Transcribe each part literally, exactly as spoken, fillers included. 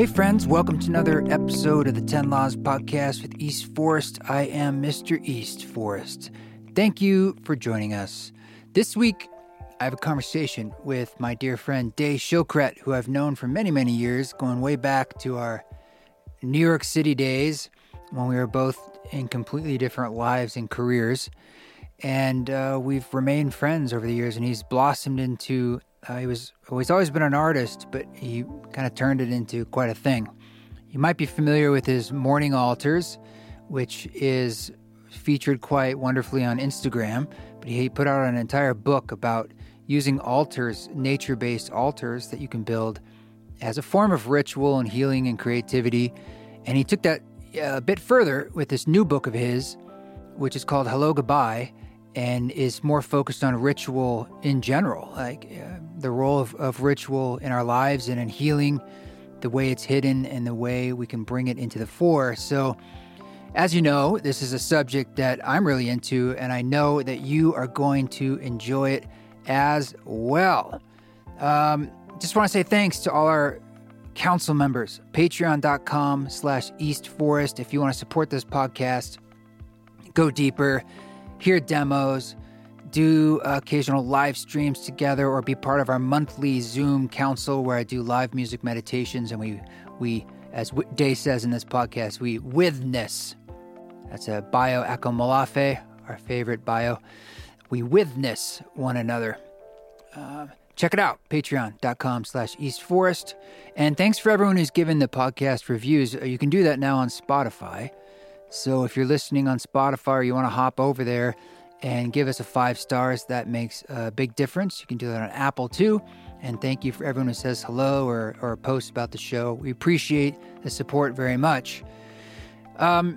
Hey friends, welcome to another episode of the ten Laws Podcast with East Forest. I am Mister East Forest. Thank you for joining us. This week, I have a conversation with my dear friend Day Shilkret, who I've known for many, many years, going way back to our New York City days when we were both in completely different lives and careers. And uh, we've remained friends over the years, and he's blossomed into Uh, he was well, he's always been an artist, but he kind of turned it into quite a thing. You might be familiar with his Morning Altars, which is featured quite wonderfully on Instagram, but he put out an entire book about using altars, nature-based altars that you can build as a form of ritual and healing and creativity. And he took that a bit further with this new book of his, which is called Hello Goodbye, and is more focused on ritual in general, like uh, the role of, of ritual in our lives and in healing, the way it's hidden and the way we can bring it into the fore. So, as you know, this is a subject that I'm really into, and I know that you are going to enjoy it as well. Um, just want to say thanks to all our council members, patreon.com slash East Forest. If you want to support this podcast, go deeper, hear demos, do occasional live streams together, or be part of our monthly Zoom council where I do live music meditations, and we, we as Day says in this podcast, we witness. That's a bio Akomolafe, our favorite bio. We witness one another. Uh, check it out, patreon.com slash East Forest. And thanks for everyone who's given the podcast reviews. You can do that now on Spotify. So if you're listening on Spotify or you want to hop over there and give us a five stars, that makes a big difference. You can do that on Apple too. And thank you for everyone who says hello or, or posts about the show. We appreciate the support very much. Um,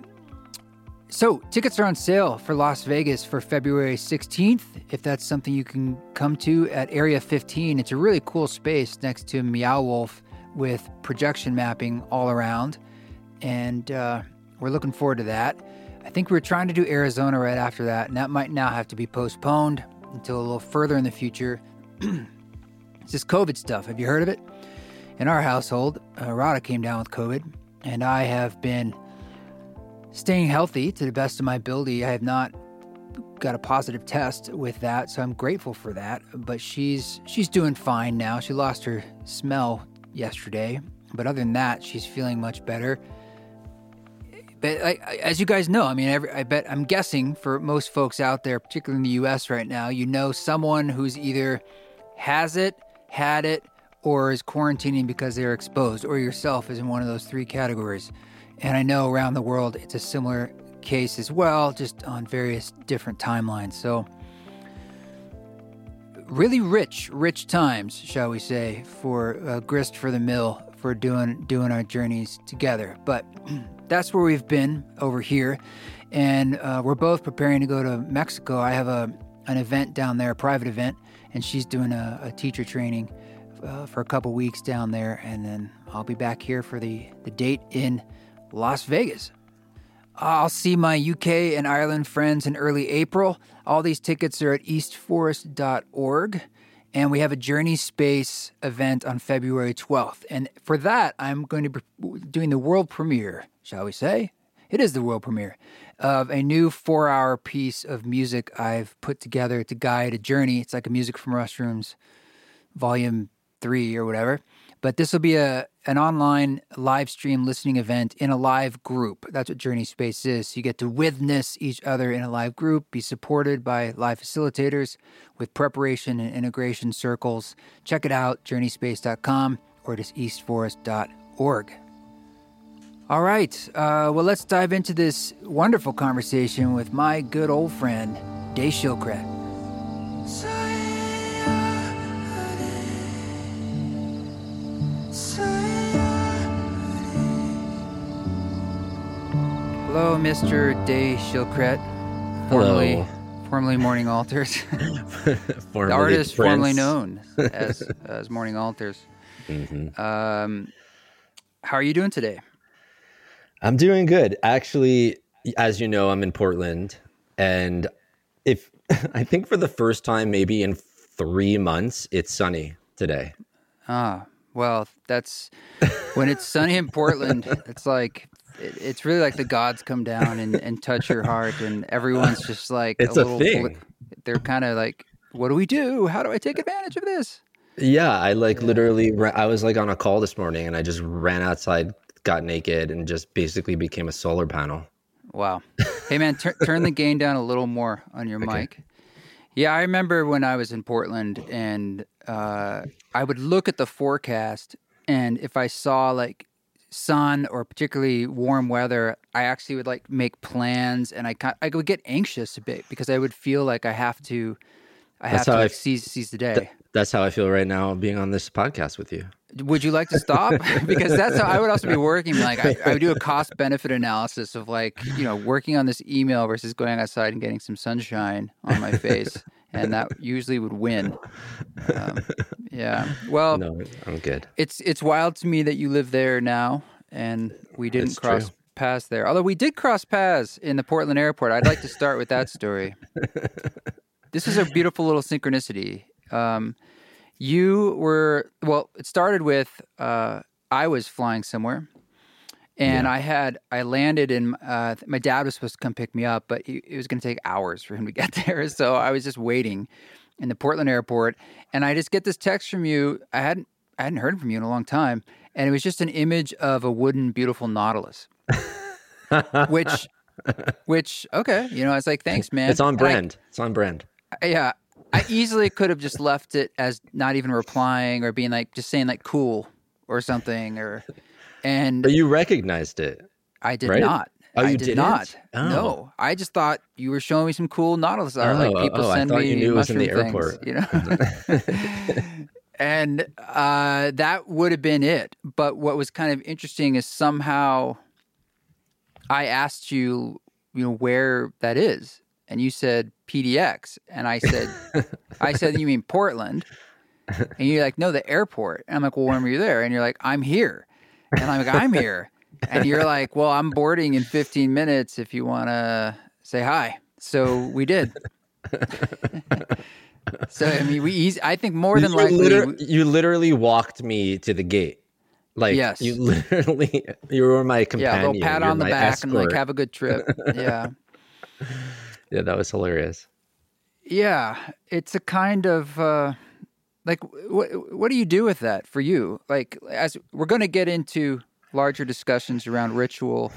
so tickets are on sale for Las Vegas for February sixteenth. If that's something you can come to at Area fifteen, it's a really cool space next to Meow Wolf with projection mapping all around. And, uh, we're looking forward to that. I think we were trying to do Arizona right after that, and that might now have to be postponed until a little further in the future. It's this COVID stuff. Have you heard of it? In our household, uh, Rada came down with COVID, and I have been staying healthy to the best of my ability. I have not got a positive test with that, so I'm grateful for that. But she's she's doing fine now. She lost her smell yesterday, but other than that, she's feeling much better. But I, I, as you guys know, I mean, every, I bet I'm guessing for most folks out there, particularly in the U S right now, you know someone who's either has it, had it, or is quarantining because they're exposed, or yourself is in one of those three categories. And I know around the world it's a similar case as well, just on various different timelines. So really rich, rich times, shall we say, for uh, grist for the mill, for doing doing our journeys together. But that's where we've been over here, and uh, we're both preparing to go to Mexico. I have a an event down there, a private event, and she's doing a, a teacher training uh, for a couple weeks down there, and then I'll be back here for the, the date in Las Vegas. I'll see my U K and Ireland friends in early April. All these tickets are at east forest dot org. And we have a Journey Space event on February twelfth. And for that, I'm going to be doing the world premiere, shall we say? It is the world premiere of a new four-hour piece of music I've put together to guide a journey. It's like a Music from Mushrooms volume three or whatever. But this will be a an online live stream listening event in a live group. That's what Journey Space is. So you get to witness each other in a live group, be supported by live facilitators with preparation and integration circles. Check it out, journey space dot com or just east forest dot org. All right, uh, well, let's dive into this wonderful conversation with my good old friend, Day Shilkret. Hello, Mister Day Shilkret, formerly, formerly Morning Altars, the artist Prince. Formerly known as as Morning Altars. Mm-hmm. Um, how are you doing today? I'm doing good. Actually, as you know, I'm in Portland, and if I think for the first time maybe in three months, it's sunny today. Ah, Well, that's when it's sunny in Portland. It's like it, it's really like the gods come down and, and touch your heart, and everyone's just like It's a a little. thing. Bl- they're kind of like, "What do we do? How do I take advantage of this?" Yeah, I like Yeah. literally. ra- I was like on a call this morning, and I just ran outside, got naked, and just basically became a solar panel. Wow. Hey man, tur- turn the gain down a little more on your Okay. mic. Yeah, I remember when I was in Portland, and uh, I would look at the forecast, and if I saw like sun or particularly warm weather, I actually would like make plans, and I ki- I would get anxious a bit because I would feel like I have to I That's have to how I. like f- seize seize the th- day. That's how I feel right now, being on this podcast with you. Would you like to stop? Because that's how I would also be working. Like I, I would do a cost benefit analysis of like, you know, working on this email versus going outside and getting some sunshine on my face. And that usually would win. Um, yeah. Well, No, I'm good. it's it's wild to me that you live there now and we didn't It's cross true. paths there. Although we did cross paths in the Portland airport. I'd like to start with that story. This is a beautiful little synchronicity. Um, you were, well, it started with uh, I was flying somewhere, and Yeah. I had, I landed in, uh, my dad was supposed to come pick me up, but he, it was going to take hours for him to get there. So I was just waiting in the Portland airport, and I just get this text from you. I hadn't, I hadn't heard from you in a long time, and it was just an image of a wooden, beautiful Nautilus, which, which, okay, you know, I was like, thanks, man. It's on And I- brand. It's on brand. yeah, I easily could have just left it as not even replying or being like just saying like cool or something or and But you recognized it. I did right? not. Oh, I you did didn't? not. Oh. No, I just thought you were showing me some cool Nautilus art. Oh, like people oh, I send thought me you knew it was in the mushroom airport. things, you know. And uh, that would have been it. But what was kind of interesting is somehow I asked you, you know, where that is, and you said P D X, and I said, I said, you mean Portland? And you're like, no, the airport. And I'm like, well, when were you there? And you're like, I'm here. And I'm like, I'm here. And you're like, well, I'm boarding in fifteen minutes if you want to say hi. So we did. So, I mean, we easy, I think more than you, likely. liter- we- you literally walked me to the gate. Like, Yes. you literally, you were my yeah, a companion. little pat You're on the my back and like, escort. have a good trip. Yeah. Yeah, that was hilarious. Yeah. It's a kind of, uh, like, what, what do you do with that for you? Like, as we're going to get into larger discussions around ritual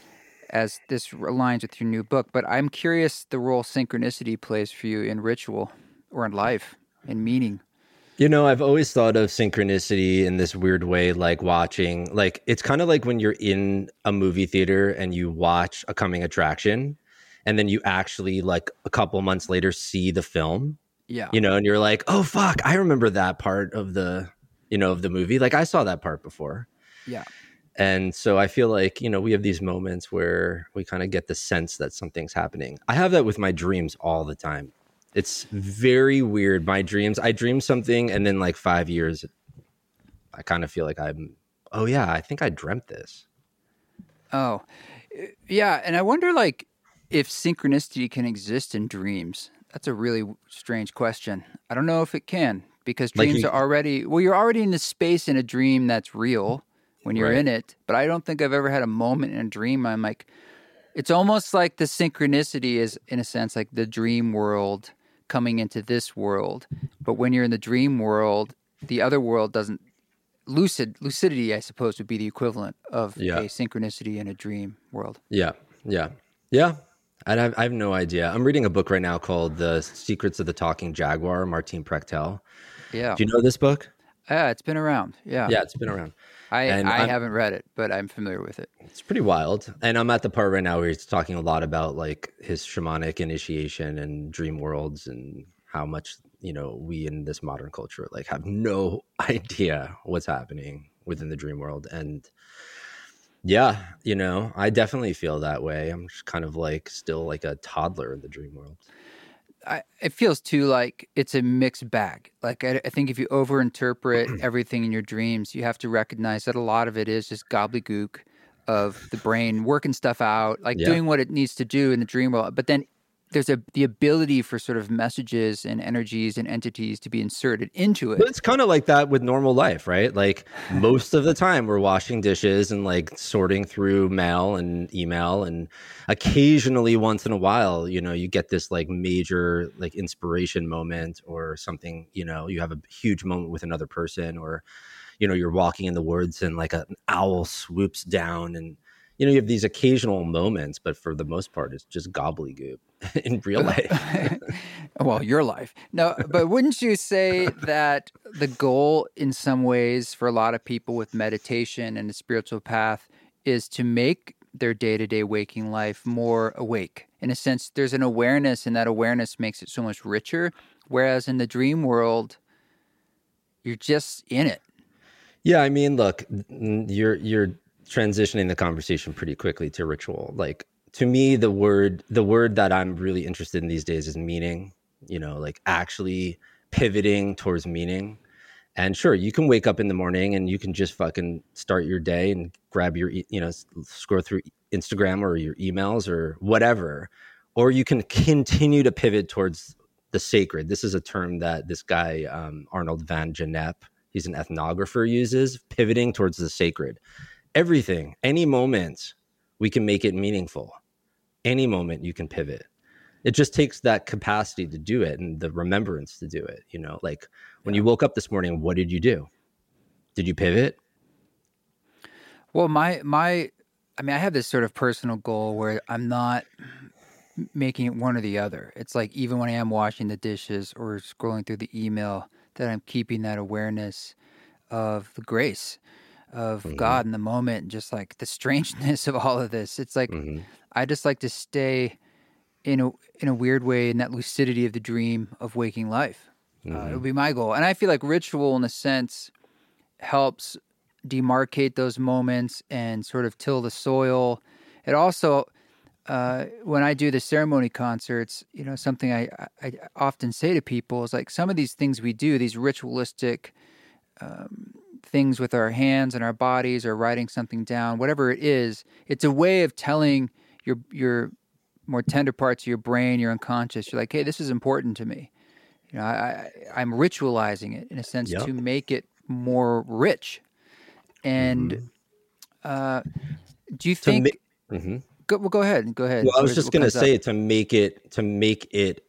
as this aligns with your new book, but I'm curious the role synchronicity plays for you in ritual or in life, in meaning. You know, I've always thought of synchronicity in this weird way, like watching, like, it's kind of like when you're in a movie theater and you watch a coming attraction and then you actually, like, a couple months later see the film, Yeah. you know, and you're like, oh, fuck, I remember that part of the, you know, of the movie. Like, I saw that part before. Yeah. And so I feel like, you know, we have these moments where we kind of get the sense that something's happening. I have that with my dreams all the time. It's very weird. My dreams, I dream something and then like five years, I kind of feel like I'm, oh yeah, I think I dreamt this. Oh, yeah. And I wonder, like, if synchronicity can exist in dreams. That's a really strange question. I don't know if it can because Like dreams you- are already, well, you're already in a space in a dream that's real when you're Right. in it. But I don't think I've ever had a moment in a dream. I'm like, it's almost like the synchronicity is, in a sense, like the dream world coming into this world. But when you're in the dream world, the other world doesn't. Lucid lucidity, I suppose, would be the equivalent of Yeah. a synchronicity in a dream world. Yeah. Yeah. Yeah. I have, I have no idea. I'm reading a book right now called The Secrets of the Talking Jaguar, Martin Prechtel. Yeah, Do you know this book? yeah, it's been around. Yeah, Yeah, it's been around. I and I I'm- haven't read it, but I'm familiar with it. It's pretty wild. And I'm at the part right now where he's talking a lot about like his shamanic initiation and dream worlds and how much, you know, we in this modern culture like have no idea what's happening within the dream world. And yeah, you know, I definitely feel that way. I'm just kind of like still like a toddler in the dream world. I, it feels too like it's a mixed bag. Like I, I think if you overinterpret everything in your dreams, you have to recognize that a lot of it is just gobbledygook of the brain working stuff out, like Yeah. doing what it needs to do in the dream world. But then there's a the ability for sort of messages and energies and entities to be inserted into it. But it's kind of like that with normal life, right? Like most of the time we're washing dishes and like sorting through mail and email, and occasionally once in a while, you know, you get this like major like inspiration moment or something, you know, you have a huge moment with another person, or, you know, you're walking in the woods and like a, an owl swoops down, and, you know, you have these occasional moments, but for the most part, it's just gobbledygook in real life. Well, your life. No, but wouldn't you say that the goal in some ways for a lot of people with meditation and the spiritual path is to make their day-to-day waking life more awake? In a sense, there's an awareness, and that awareness makes it so much richer. Whereas in the dream world, you're just in it. Yeah, I mean, look, you're you're transitioning the conversation pretty quickly to ritual. Like, to me, the word the word that I'm really interested in these days is meaning. You know, like actually pivoting towards meaning. And sure, you can wake up in the morning and you can just fucking start your day and grab your, you know, scroll through Instagram or your emails or whatever. Or you can continue to pivot towards the sacred. This is a term that this guy, um, Arnold van Gennep, he's an ethnographer, uses, pivoting towards the sacred. Everything, any moment, we can make it meaningful. Any moment you can pivot. It just takes that capacity to do it and the remembrance to do it. You know, like when yeah. you woke up this morning, what did you do? Did you pivot? Well, my, my, I mean, I have this sort of personal goal where I'm not making it one or the other. It's like, even when I am washing the dishes or scrolling through the email, that I'm keeping that awareness of the grace of mm-hmm. God in the moment, and just like the strangeness of all of this. It's like, mm-hmm. I just like to stay in a in a weird way in that lucidity of the dream of waking life. Mm-hmm. Uh, it would be my goal. And I feel like ritual, in a sense, helps demarcate those moments and sort of till the soil. It also, uh, when I do the ceremony concerts, you know, something I, I often say to people is like, some of these things we do, these ritualistic um, things with our hands and our bodies, or writing something down, whatever it is, it's a way of telling your your more tender parts of your brain, your unconscious, you're like, hey, this is important to me. You know, I, I, I'm ritualizing it in a sense yep. to make it more rich. And mm-hmm. uh, do you think? Ma- mm-hmm. go, well, go ahead. Go ahead. Well, I was just going to say up? to make it to make it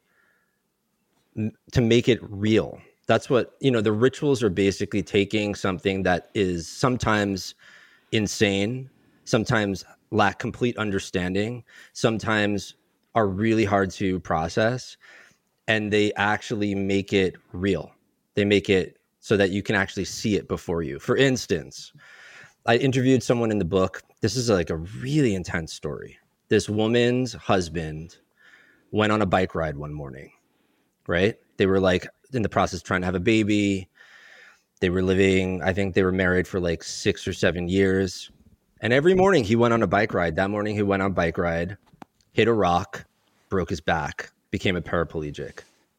to make it real. That's what, you know, the rituals are basically taking something that is sometimes insane, sometimes lack complete understanding, sometimes are really hard to process, and they actually make it real. They make it so that you can actually see it before you. For instance, I interviewed someone in the book. This is like a really intense story. This woman's husband went on a bike ride one morning, right? They were like in the process of trying to have a baby. They were living, I think they were married for like six or seven years. And every morning he went on a bike ride. That morning he went on a bike ride, hit a rock, broke his back, became a paraplegic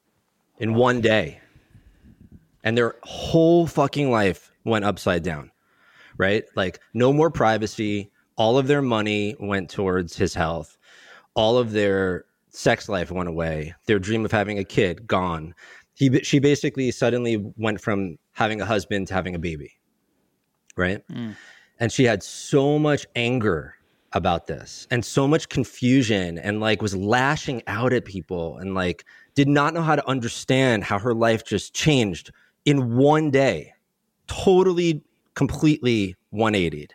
in one day. And their whole fucking life went upside down, right? Like no more privacy. All of their money went towards his health. All of their sex life went away. Their dream of having a kid, gone. He, she basically suddenly went from having a husband to having a baby, right? Mm. And she had so much anger about this and so much confusion, and like was lashing out at people, and like did not know how to understand how her life just changed in one day, totally, completely one eightied.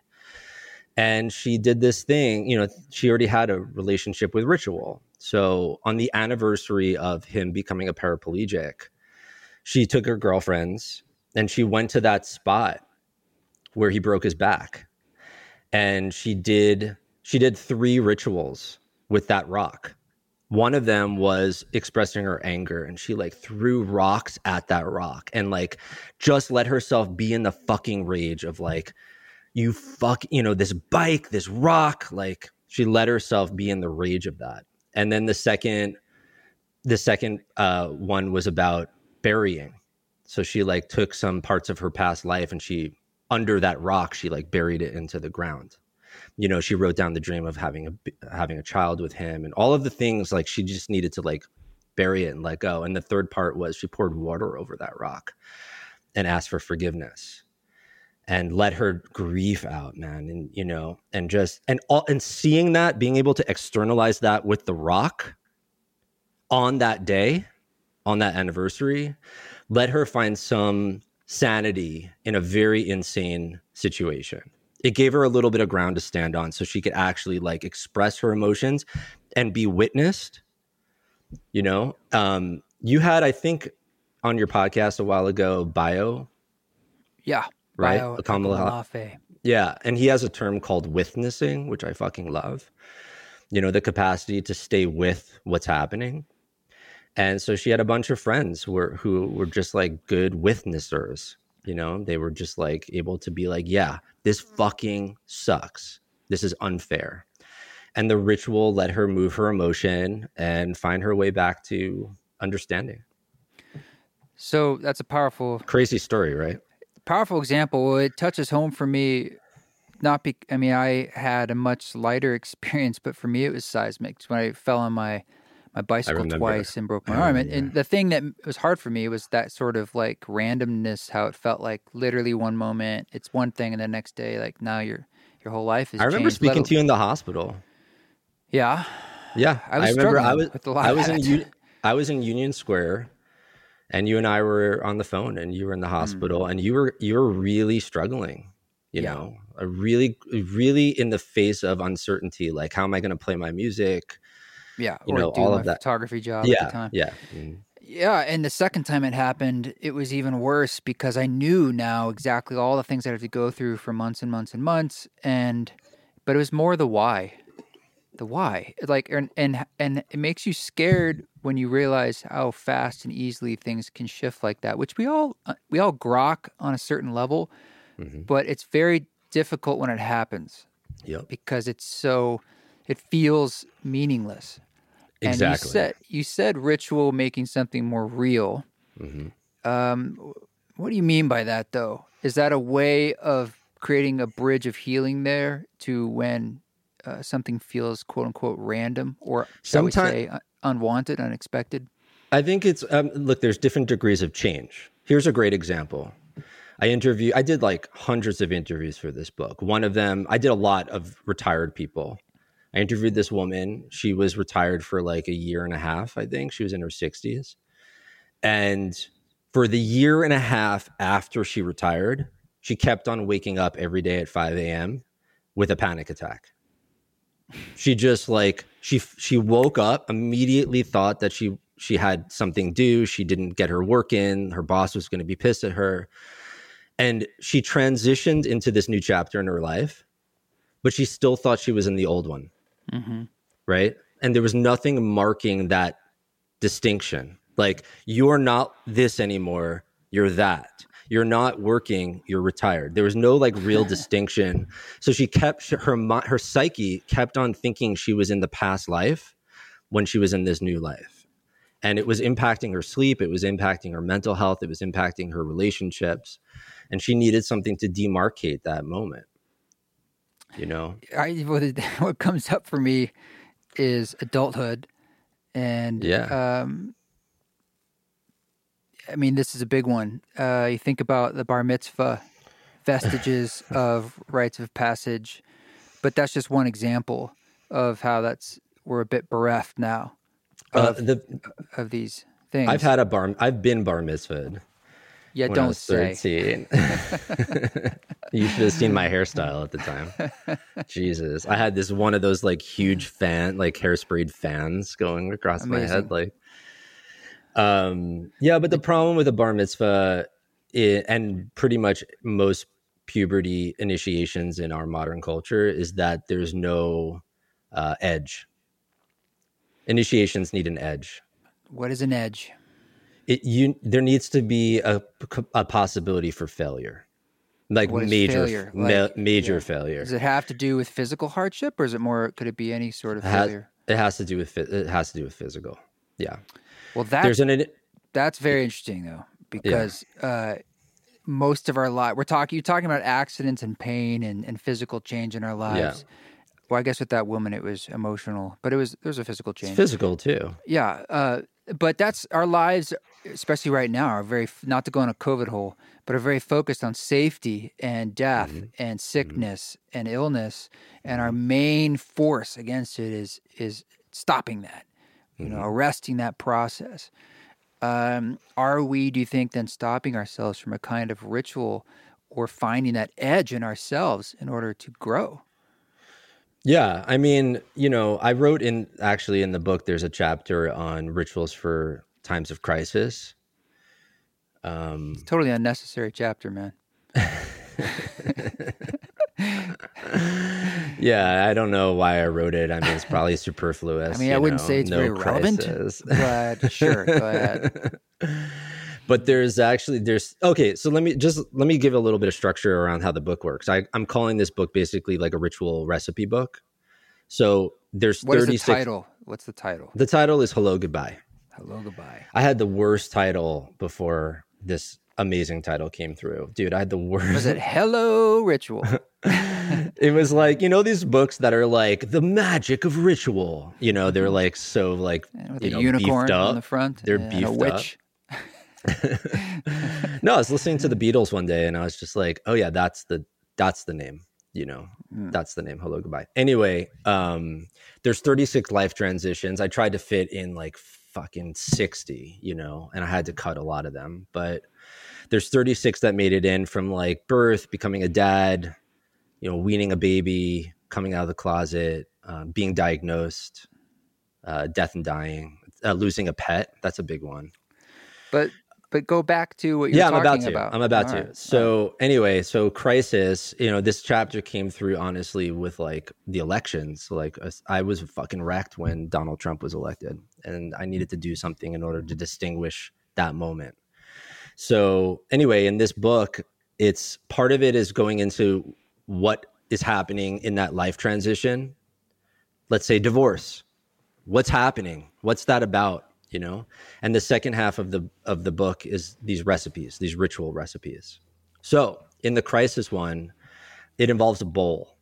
And she did this thing, you know, she already had a relationship with ritual. So on the anniversary of him becoming a paraplegic, she took her girlfriends and she went to that spot where he broke his back. And she did she did three rituals with that rock. One of them was expressing her anger, and she like threw rocks at that rock and like just let herself be in the fucking rage of like, you fuck, you know, this bike, this rock, like she let herself be in the rage of that. And then the second, the second uh, one was about burying. So she like took some parts of her past life and she, under that rock, she like buried it into the ground. you know, she wrote down the dream of having a having a child with him, and all of the things. Like she just needed to like bury it and let go. And the third part was she poured water over that rock and asked for forgiveness and let her grief out, man. And you know, and just and all and seeing that, being able to externalize that with the rock on that day, on that anniversary, let her find some sanity in a very insane situation. It gave her a little bit of ground to stand on so she could actually like express her emotions and be witnessed. You know, um, you had, I think, on your podcast a while ago, Bio. Yeah. Right. Bio Akomolafe. Yeah. And he has a term called witnessing, which I fucking love. You know, the capacity to stay with what's happening. And so she had a bunch of friends who were, who were just like good witnessers. You know, they were just like able to be like, yeah, this fucking sucks. This is unfair. And the ritual let her move her emotion and find her way back to understanding. So that's a powerful, crazy story, right? Powerful example. It touches home for me. Not be, I mean, I had a much lighter experience, but for me, it was seismic. It's when I fell on my my bicycle twice and broke my arm. And, and the thing that was hard for me was that sort of like randomness, how it felt like literally one moment it's one thing and the next day, like now your your whole life is I remember changed. speaking Little, to you in the hospital. Yeah. Yeah. I was I remember I was, with a lot I of was that. in, I was in Union Square and you and I were on the phone and you were in the hospital mm. and you were, you were really struggling, you yeah. know, a really, really in the face of uncertainty. Like, how am I going to play my music? Yeah, you or know, do all my of that photography job yeah, at the time. Yeah, mm. yeah. And the second time it happened, it was even worse because I knew now exactly all the things I had to go through for months and months and months. And but it was more the why, the why. Like, and and and it makes you scared when you realize how fast and easily things can shift like that. Which we all we all grok on a certain level, mm-hmm. but it's very difficult when it happens. Yep. Because it's so, it feels meaningless. Exactly. And you said you said ritual making something more real. Mm-hmm. Um, what do you mean by that, though? Is that a way of creating a bridge of healing there to when uh, something feels "quote unquote" random, or shall we say uh, unwanted, unexpected? I think it's um, look. There's different degrees of change. Here's a great example. I interview. I did like hundreds of interviews for this book. One of them, I did a lot of retired people. I interviewed this woman. She was retired for like a year and a half, I think. She was in her sixties. And for the year and a half after she retired, she kept on waking up every day at five a.m. with a panic attack. She just like, she she woke up, immediately thought that she, she had something due. She didn't get her work in. Her boss was going to be pissed at her. And she transitioned into this new chapter in her life, but she still thought she was in the old one. Mm-hmm. Right. And there was nothing marking that distinction. Like, you're not this anymore. You're that. You're not working. You're retired. There was no like real distinction. So she kept her, her psyche kept on thinking she was in the past life when she was in this new life. And it was impacting her sleep. It was impacting her mental health. It was impacting her relationships. And she needed something to demarcate that moment. You know, I, what comes up for me is adulthood. And, yeah. um, I mean, this is a big one. Uh, you think about the bar mitzvah, vestiges of rites of passage, but that's just one example of how that's, we're a bit bereft now of, uh, the, of these things. I've had a bar, I've been bar mitzvahed. Yeah, when don't I was thirteen. Say. You should have seen my hairstyle at the time. Jesus. I had this one of those like huge fan, like hairsprayed fans going across Amazing. my head. Like, um, yeah, but the problem with a bar mitzvah it, and pretty much most puberty initiations in our modern culture is that there's no uh, edge. Initiations need an edge. What is an edge? It, you, there needs to be a, a possibility for failure, like major, failure? Like, ma- major yeah. failure. Does it have to do with physical hardship, or is it more? Could it be any sort of it has, failure? It has to do with it has to do with physical. Yeah. Well, that's There's an, that's very interesting though, because yeah. uh, most of our life. We're talking, you're talking about accidents and pain and, and physical change in our lives. Yeah. Well, I guess with that woman, it was emotional, but it was, there was a physical It's change. physical too. Yeah. Uh, but that's our lives, especially right now, are very, not to go in a COVID hole, but are very focused on safety and death Mm-hmm. and sickness mm-hmm. and illness. And mm-hmm. our main force against it is, is stopping that, you mm-hmm. know, arresting that process. Um, are we, do you think, then stopping ourselves from a kind of ritual or finding that edge in ourselves in order to grow? Yeah, I mean, you know, I wrote in actually in the book, there's a chapter on rituals for times of crisis. Um, it's totally unnecessary chapter, man. Yeah, I don't know why I wrote it. I mean, it's probably superfluous. I mean, I wouldn't know, say it's no very relevant, crisis. but sure, go ahead. But there's actually, there's, okay, so let me just, let me give a little bit of structure around how the book works. I, I'm calling this book basically like a ritual recipe book. So there's what thirty-six. What is the title? What's the title? The title is Hello, Goodbye. Hello, Goodbye. I had the worst title before this amazing title came through. Dude, I had the worst. Was it Hello Ritual? It was like, you know, these books that are like the magic of ritual. You know, they're like so like, with you a know, unicorn beefed up on the front. They're and beefed a witch. up. No, I was listening to the Beatles one day and I was just like, oh yeah, that's the that's the name, you know. Mm. That's the name. Hello, Goodbye. Anyway, um there's thirty-six life transitions. I tried to fit in like fucking sixty, you know, and I had to cut a lot of them, but there's thirty-six that made it in, from like birth, becoming a dad, you know, weaning a baby, coming out of the closet, uh, being diagnosed, uh, death and dying, uh, losing a pet. That's a big one. But but go back to what you're yeah, I'm talking about to. about. I'm about All to. Right. So right. anyway, so crisis, you know, this chapter came through honestly with like the elections. Like I was fucking wrecked when Donald Trump was elected, and I needed to do something in order to distinguish that moment. So anyway, in this book, it's part of it is going into what is happening in that life transition. Let's say divorce. What's happening? What's that about? You know? And the second half of the of the book is these recipes, these ritual recipes. So in the crisis one, it involves a bowl.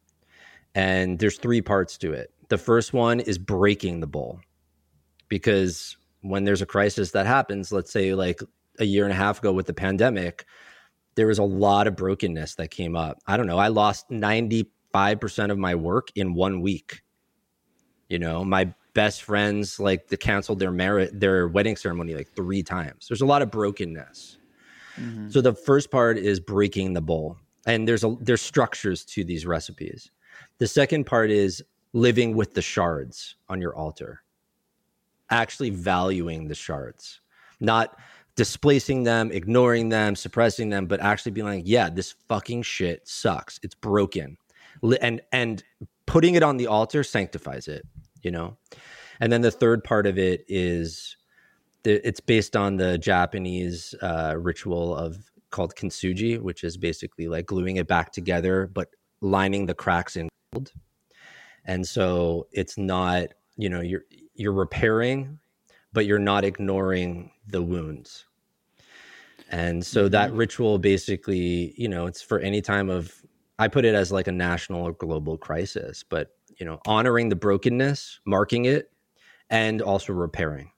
And there's three parts to it. The first one is breaking the bowl. Because when there's a crisis that happens, let's say like a year and a half ago with the pandemic, there was a lot of brokenness that came up. I don't know. I lost ninety-five percent of my work in one week. You know, my best friends, like they canceled their marriage, their wedding ceremony like three times. There's a lot of brokenness. Mm-hmm. So the first part is breaking the bowl. And there's a, there's structures to these recipes. The second part is living with the shards on your altar. Actually valuing the shards, not displacing them, ignoring them, suppressing them, but actually being like, yeah, this fucking shit sucks. It's broken. And, and putting it on the altar sanctifies it, you know? And then the third part of it is the, it's based on the Japanese uh, ritual of called kintsugi, which is basically like gluing it back together, but lining the cracks in gold. And so it's not, you know, you're, you're repairing, but you're not ignoring the wounds. And so mm-hmm. that ritual basically, you know, it's for any time of, I put it as like a national or global crisis, but, you know, honoring the brokenness, marking it, and also repairing.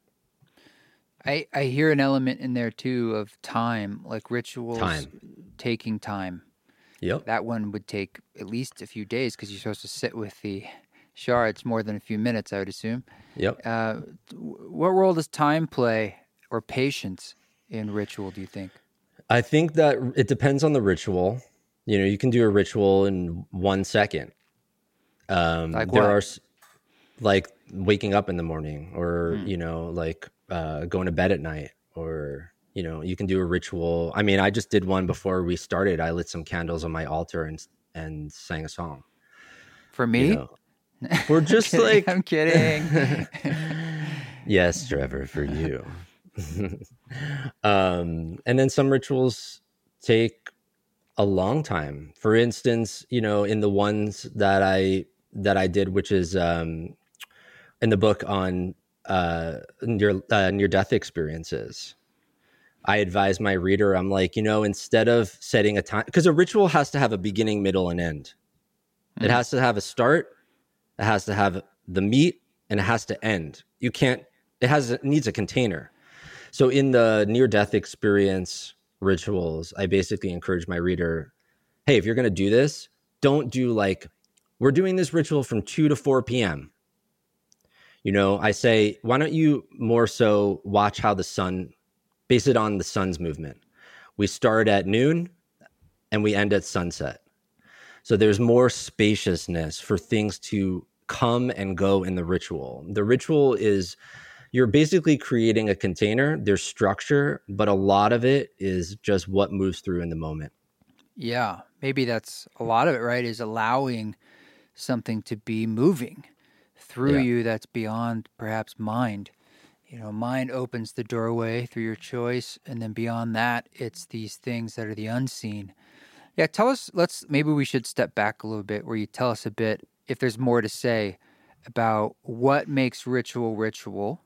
I, I hear an element in there too of time, like rituals time. taking time. Yep. That one would take at least a few days because you're supposed to sit with the shards more than a few minutes, I would assume. Yep. Uh, what role does time play or patience in ritual, do you think? I think that it depends on the ritual. You know, you can do a ritual in one second. Um, like there what? are like waking up in the morning or, mm. you know, like uh, going to bed at night, or, you know, you can do a ritual. I mean, I just did one before we started. I lit some candles on my altar and, and sang a song. For me? You know? We're just I'm like, I'm kidding. Yes, Trevor, for you. um, and then some rituals take a long time. For instance, you know, in the ones that I that I did, which is um, in the book on uh, near uh, near death experiences, I advise my reader, I'm like, you know, instead of setting a time, because a ritual has to have a beginning, middle, and end. Mm. It has to have a start, it has to have the meat, and it has to end. You can't, it has, it needs a container. So in the near-death experience rituals, I basically encourage my reader, hey, if you're going to do this, don't do like, we're doing this ritual from two to four p.m. You know, I say, why don't you more so watch how the sun, base it on the sun's movement. We start at noon and we end at sunset. So there's more spaciousness for things to come and go in the ritual. The ritual is, you're basically creating a container. There's structure, but a lot of it is just what moves through in the moment. Yeah, maybe that's a lot of it, right? Is allowing something to be moving through yeah. you that's beyond perhaps mind. You know, mind opens the doorway through your choice, and then beyond that, it's these things that are the unseen. Yeah, tell us, let's, maybe we should step back a little bit where you tell us a bit, if there's more to say, about what makes ritual ritual.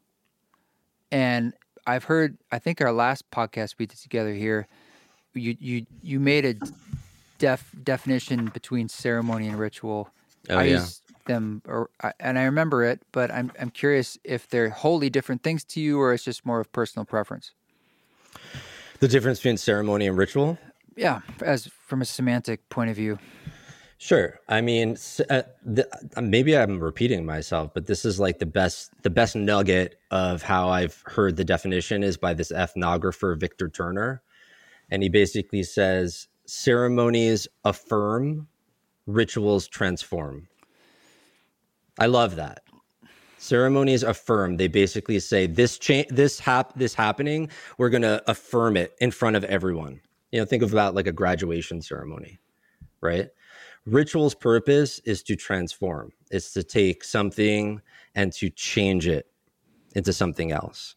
And I've heard, I think our last podcast we did together here, you you you made a def, definition between ceremony and ritual. Oh, I yeah. use them, or, and I remember it, but I'm I'm curious if they're wholly different things to you, or it's just more of personal preference. The difference between ceremony and ritual? Yeah, as from a semantic point of view. Sure. I mean, uh, the, maybe I'm repeating myself, but this is like the best the best nugget of how I've heard the definition is by this ethnographer, Victor Turner. And he basically says, ceremonies affirm, rituals transform. I love that. Ceremonies affirm. They basically say this cha- this hap- this happening, we're going to affirm it in front of everyone. You know, think about like a graduation ceremony, right? Ritual's purpose is to transform. It's to take something and to change it into something else.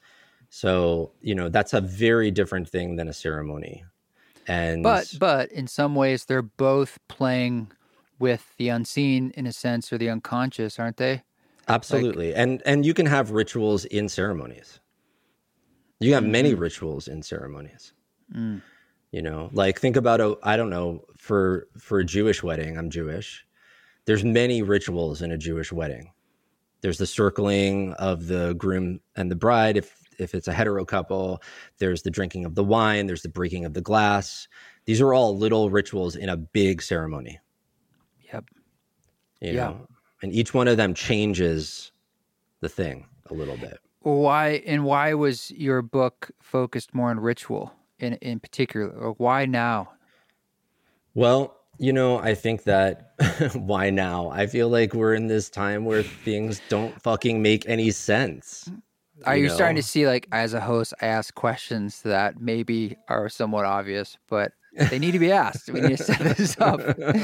So, you know, that's a very different thing than a ceremony. And but but in some ways they're both playing with the unseen in a sense, or the unconscious, aren't they? Absolutely. Like, and and you can have rituals in ceremonies. You have mm-hmm. many rituals in ceremonies. Mm. You know, like think about a, I don't know, for for a Jewish wedding, I'm Jewish. There's many rituals in a Jewish wedding. There's the circling of the groom and the bride. If if it's a hetero couple, there's the drinking of the wine. There's the breaking of the glass. These are all little rituals in a big ceremony. Yep. You yeah. know, and each one of them changes the thing a little bit. Why and why was your book focused more on ritual in in particular, or why now? Well, you know, I think that why now? I feel like we're in this time where things don't fucking make any sense. Are you, you know? starting to see, like, as a host, I ask questions that maybe are somewhat obvious, but they need to be asked. We need to set this up.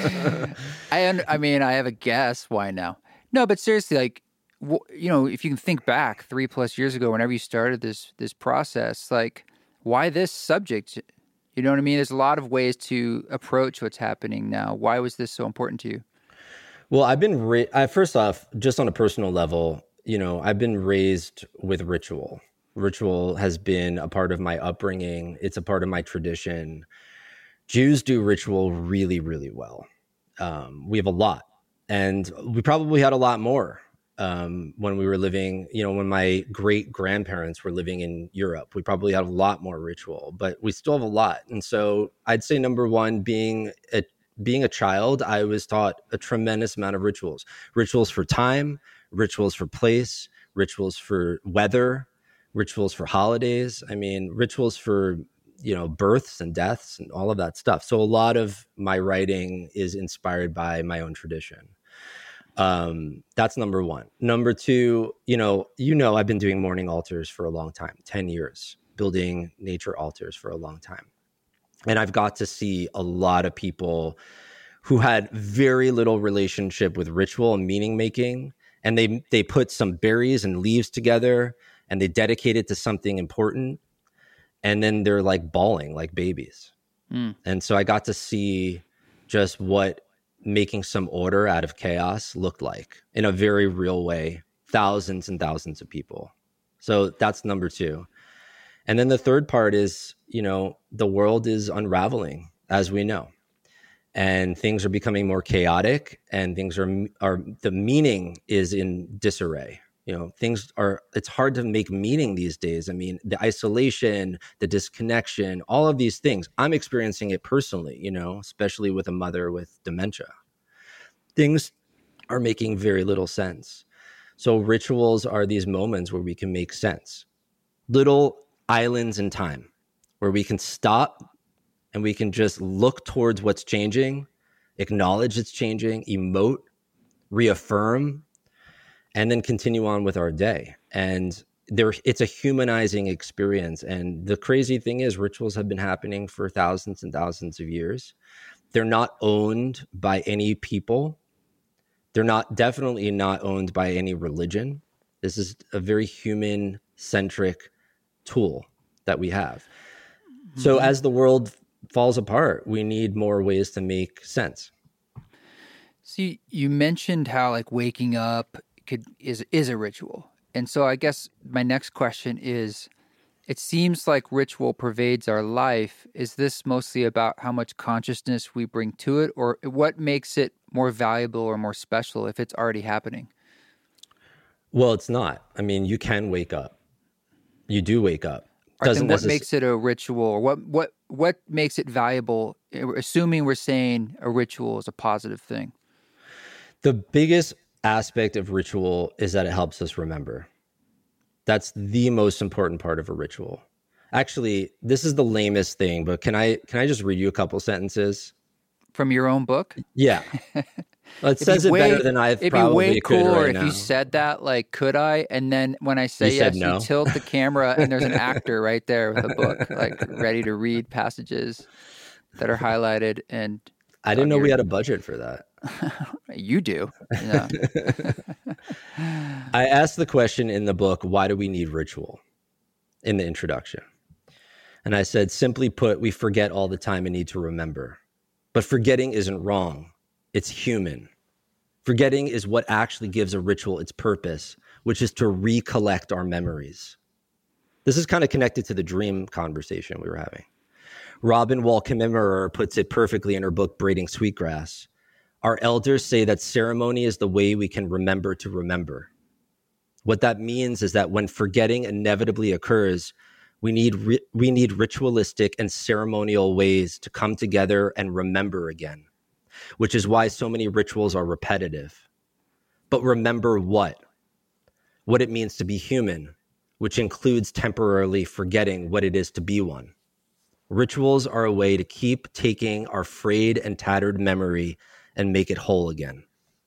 I, I mean, I have a guess. Why now? No, but seriously, like, you know, if you can think back three plus years ago, whenever you started this this process, like, why this subject? You know what I mean? There's a lot of ways to approach what's happening now. Why was this so important to you? Well, I've been ra- I, first off, just on a personal level, you know, I've been raised with ritual. Ritual has been a part of my upbringing. It's a part of my tradition. Jews do ritual really, really well. Um, we have a lot, and we probably had a lot more um, when we were living, you know, when my great grandparents were living in Europe. We probably had a lot more ritual, but we still have a lot. And so I'd say number one, being a, being a child, I was taught a tremendous amount of rituals, rituals for time, rituals for place, rituals for weather, rituals for holidays. I mean, rituals for, you know, births and deaths and all of that stuff. So a lot of my writing is inspired by my own tradition. Um, that's number one. Number two, you know, you know, I've been doing morning altars for a long time, ten years, building nature altars for a long time. And I've got to see a lot of people who had very little relationship with ritual and meaning making. And they they put some berries and leaves together and they dedicate it to something important. And then they're like bawling like babies. Mm. And so I got to see just what making some order out of chaos looked like in a very real way, thousands and thousands of people. So that's number two. And then the third part is, you know, the world is unraveling, as we know, and things are becoming more chaotic, and things are, are the meaning is in disarray. You know, things are, it's hard to make meaning these days. I mean, the isolation, the disconnection, all of these things, I'm experiencing it personally, you know, especially with a mother with dementia. Things are making very little sense. So rituals are these moments where we can make sense. Little islands in time where we can stop and we can just look towards what's changing, acknowledge it's changing, emote, reaffirm, and then continue on with our day. And there, it's a humanizing experience. And the crazy thing is, rituals have been happening for thousands and thousands of years. They're not owned by any people. They're not, definitely not owned by any religion. This is a very human-centric tool that we have. Mm-hmm. So as the world falls apart, we need more ways to make sense. See, you mentioned how like waking up could is is a ritual. And so I guess my next question is, it seems like ritual pervades our life. Is this mostly about how much consciousness we bring to it, or what makes it more valuable or more special if it's already happening? Well, it's not. I mean, you can wake up. You do wake up. Doesn't then what necess- makes it a ritual, or what what what makes it valuable, assuming we're saying a ritual is a positive thing? The biggest aspect of ritual is that it helps us remember. That's the most important part of a ritual. Actually, this is the lamest thing, but can I can I just read you a couple sentences from your own book? Yeah. Well, it says it way, better than I probably way could cooler right if now. you said that, like, could I? And then when I say you yes, no. you tilt the camera and there's an actor right there with a book, like ready to read passages that are highlighted. And I didn't know your... we had a budget for that. You do. Yeah. I asked the question in the book, why do we need ritual, in the introduction? And I said, simply put, we forget all the time and need to remember. But forgetting isn't wrong. It's human. Forgetting is what actually gives a ritual its purpose, which is to recollect our memories. This is kind of connected to the dream conversation we were having. Robin Wall Kimmerer puts it perfectly in her book, Braiding Sweetgrass. Our elders say that ceremony is the way we can remember to remember. What that means is that when forgetting inevitably occurs, we need ri- we need ritualistic and ceremonial ways to come together and remember again, which is why so many rituals are repetitive. But remember what? What it means to be human, which includes temporarily forgetting what it is to be one. Rituals are a way to keep taking our frayed and tattered memory and make it whole again.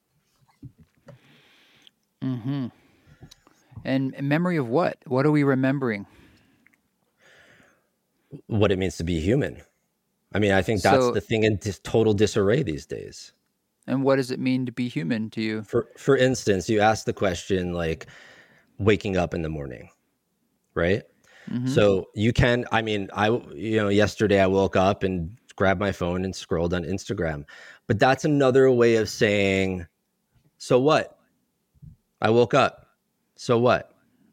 Mm-hmm. And memory of what? What are we remembering? What it means to be human. I mean, I think that's so, the thing in dis- total disarray these days. And what does it mean to be human to you? For for instance, you asked the question like waking up in the morning, right? Mm-hmm. So you can, I mean, I, you know, yesterday I woke up and grabbed my phone and scrolled on Instagram, but that's another way of saying, so what? I woke up. So what?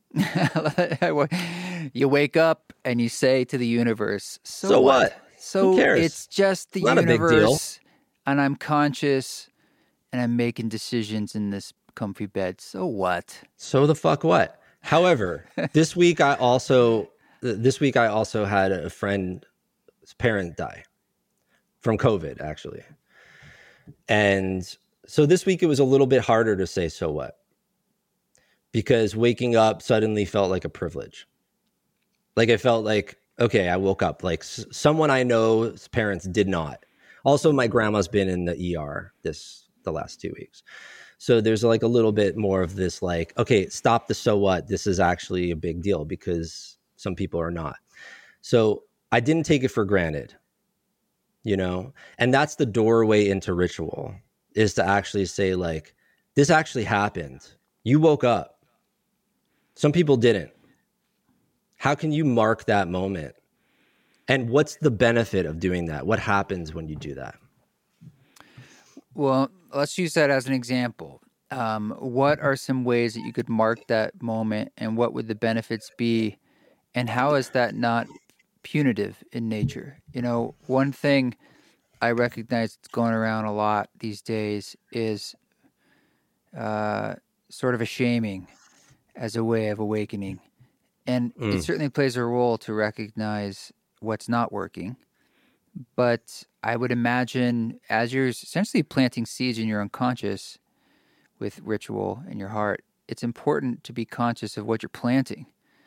You wake up and you say to the universe, so, so what? what? So Who cares? It's just the Not universe, and I'm conscious and I'm making decisions in this comfy bed. So what? So the fuck what? However, this week I also this week I also had a friend's parent die from COVID, actually. And so this week it was a little bit harder to say so what, because waking up suddenly felt like a privilege. Like it felt like, okay, I woke up. Like s- someone I know's parents did not. Also, my grandma's been in the E R this the last two weeks. So there's like a little bit more of this like, okay, stop the so what. This is actually a big deal because some people are not. So I didn't take it for granted, you know, and that's the doorway into ritual, is to actually say like, this actually happened. You woke up. Some people didn't. How can you mark that moment? And what's the benefit of doing that? What happens when you do that? Well, let's use that as an example. Um, what are some ways that you could mark that moment, and what would the benefits be And how is that not punitive in nature? You know, one thing I recognize that's going around a lot these days is uh, sort of a shaming as a way of awakening. And Mm. it certainly plays a role to recognize what's not working. But I would imagine as you're essentially planting seeds in your unconscious with ritual in your heart, it's important to be conscious of what you're planting.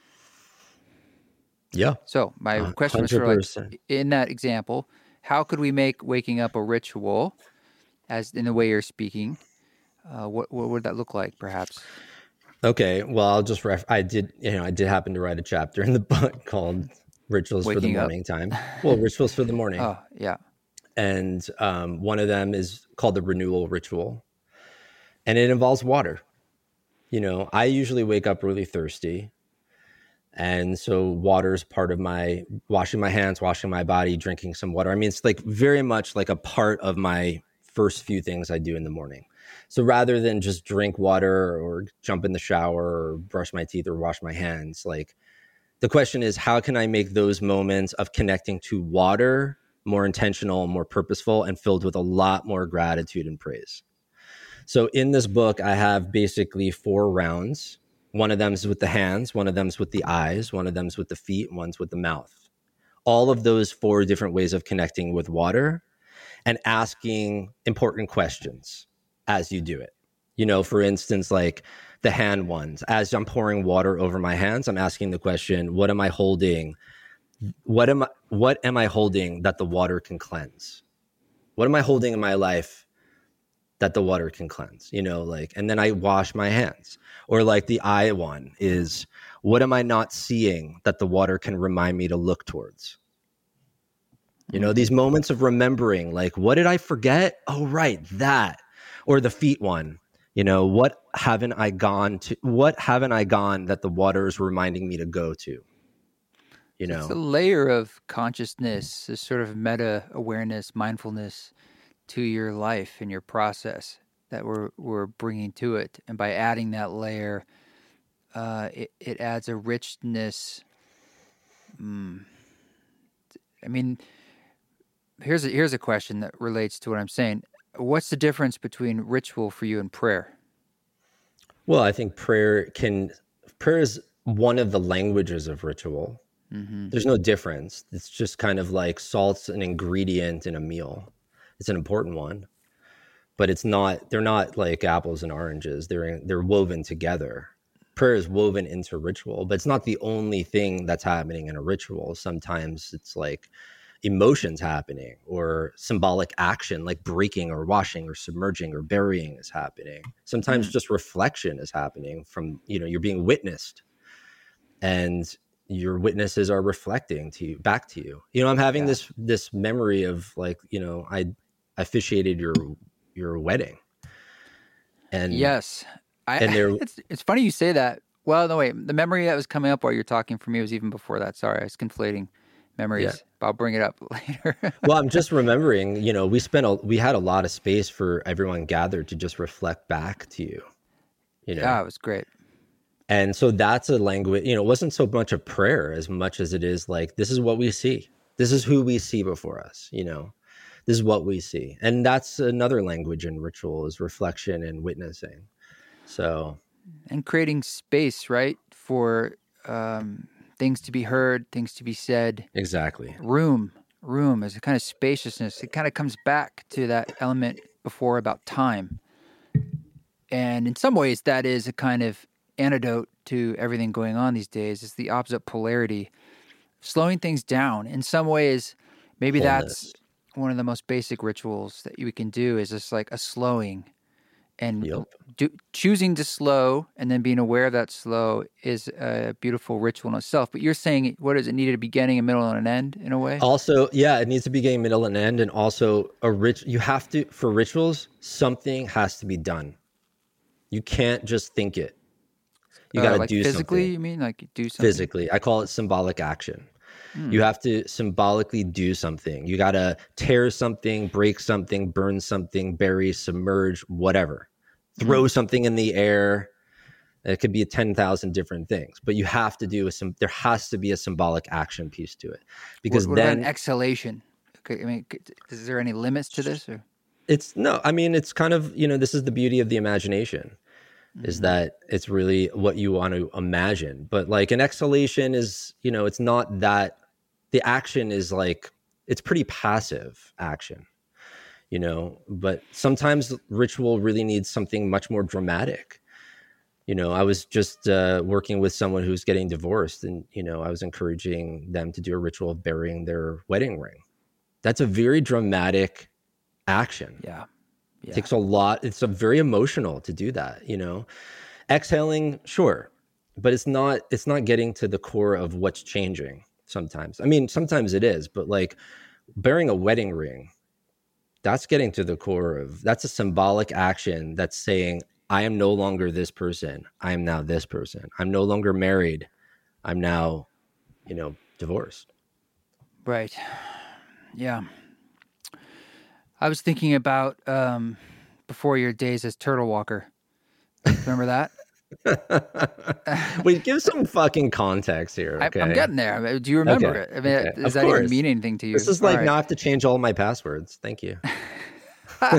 Yeah. So my Uh, question was for like, in that example, how could we make waking up a ritual, as in the way you're speaking? Uh, what what would that look like, perhaps? Okay, well, I'll just ref. I did, you know, I did happen to write a chapter in the book called "Rituals Waking for the up. Morning Time." Well, rituals for the morning. Oh, yeah. And um, one of them is called the renewal ritual, and it involves water. You know, I usually wake up really thirsty, and so water is part of my washing my hands, washing my body, drinking some water. I mean, it's like very much like a part of my first few things I do in the morning. So rather than just drink water or jump in the shower or brush my teeth or wash my hands, like the question is, how can I make those moments of connecting to water more intentional, more purposeful, and filled with a lot more gratitude and praise? So in this book, I have basically four rounds. One of them is with the hands, one of them is with the eyes, one of them is with the feet, and one's with the mouth. All of those four different ways of connecting with water and asking important questions as you do it. You know, for instance, like the hand ones, as I'm pouring water over my hands, I'm asking the question, what am I holding? What am I, what am I holding that the water can cleanse? What am I holding in my life that the water can cleanse? You know, like, and then I wash my hands. Or like the eye one is, what am I not seeing that the water can remind me to look towards? You know, these moments of remembering, like, what did I forget? Oh, right, that. Or the feet one, you know, what haven't I gone to? What haven't I gone that the water is reminding me to go to? You So know, it's a layer of consciousness, a sort of meta awareness, mindfulness to your life and your process that we're we're bringing to it. And by adding that layer, uh, it it adds a richness. Mm, I mean, here's a, here's a question that relates to what I'm saying. What's the difference between ritual for you and prayer? well, I think prayer can, prayer is one of the languages of ritual. Mm-hmm. There's no difference. It's just kind of like salt's an ingredient in a meal. It's an important one, but it's not, they're not like apples and oranges. They're, in, they're woven together. Prayer is woven into ritual, but it's not the only thing that's happening in a ritual. Sometimes it's like emotions happening or symbolic action, like breaking or washing or submerging or burying is happening. Sometimes mm. just reflection is happening from, you know, you're being witnessed and your witnesses are reflecting to you, back to you. You know, I'm having yeah. this, this memory of like, you know, I officiated your, your wedding. And yes, I, and there, it's, it's funny you say that. Well, no, wait, the memory that was coming up while you're talking for me was even before that. Sorry, I was conflating memories. Yeah. But I'll bring it up later. Well, I'm just remembering, you know, we spent a, we had a lot of space for everyone gathered to just reflect back to you, you know? Yeah, it was great. And so that's a language, you know, it wasn't so much a prayer as much as it is like, this is what we see. This is who we see before us, you know, this is what we see. And that's another language in ritual is reflection and witnessing. So. And creating space, right? For, um, things to be heard, things to be said. Exactly. Room, room is a kind of spaciousness. It kind of comes back to that element before about time. And in some ways, that is a kind of antidote to everything going on these days. It's the opposite polarity, slowing things down. In some ways, maybe Fullness. That's one of the most basic rituals that we can do is just like a slowing. And yep. do, choosing to slow and then being aware of that slow is a beautiful ritual in itself. But you're saying, what is it? Needed a beginning, a middle, and an end in a way? Also, yeah, it needs to be beginning, middle, and end. And also, a rich. You have to, for rituals, something has to be done. You can't just think it. You got to uh, like do physically, something. Physically, you mean? Like do something? Physically. I call it symbolic action. Hmm. You have to symbolically do something. You got to tear something, break something, burn something, bury, submerge, whatever. Throw hmm. something in the air. It could be ten thousand different things, but you have to do some, there has to be a symbolic action piece to it, because what, what then about an exhalation? Okay, I mean, is there any limits to this? Or? It's no, I mean, it's kind of, you know, this is the beauty of the imagination, mm-hmm. is that it's really what you want to imagine. But like an exhalation is, you know, it's not that, the action is like, it's pretty passive action, you know, but sometimes ritual really needs something much more dramatic. You know, I was just uh, working with someone who's getting divorced, and, you know, I was encouraging them to do a ritual of burying their wedding ring. That's a very dramatic action. Yeah. yeah. It takes a lot. It's a very emotional to do that, you know. Exhaling, sure, but it's not, it's not getting to the core of what's changing sometimes. I mean, sometimes it is, but like burying a wedding ring, that's getting to the core of, that's a symbolic action that's saying, I am no longer this person. I am now this person. I'm no longer married. I'm now, you know, divorced. Right. Yeah. I was thinking about um, before your days as Turtle Walker. Remember that? Wait, give some fucking context here. Okay? I, I'm getting there. Do you remember okay. it? I mean, okay. does of that course. even mean anything to you? This is like, right. now I have to change all my passwords. Thank you. uh,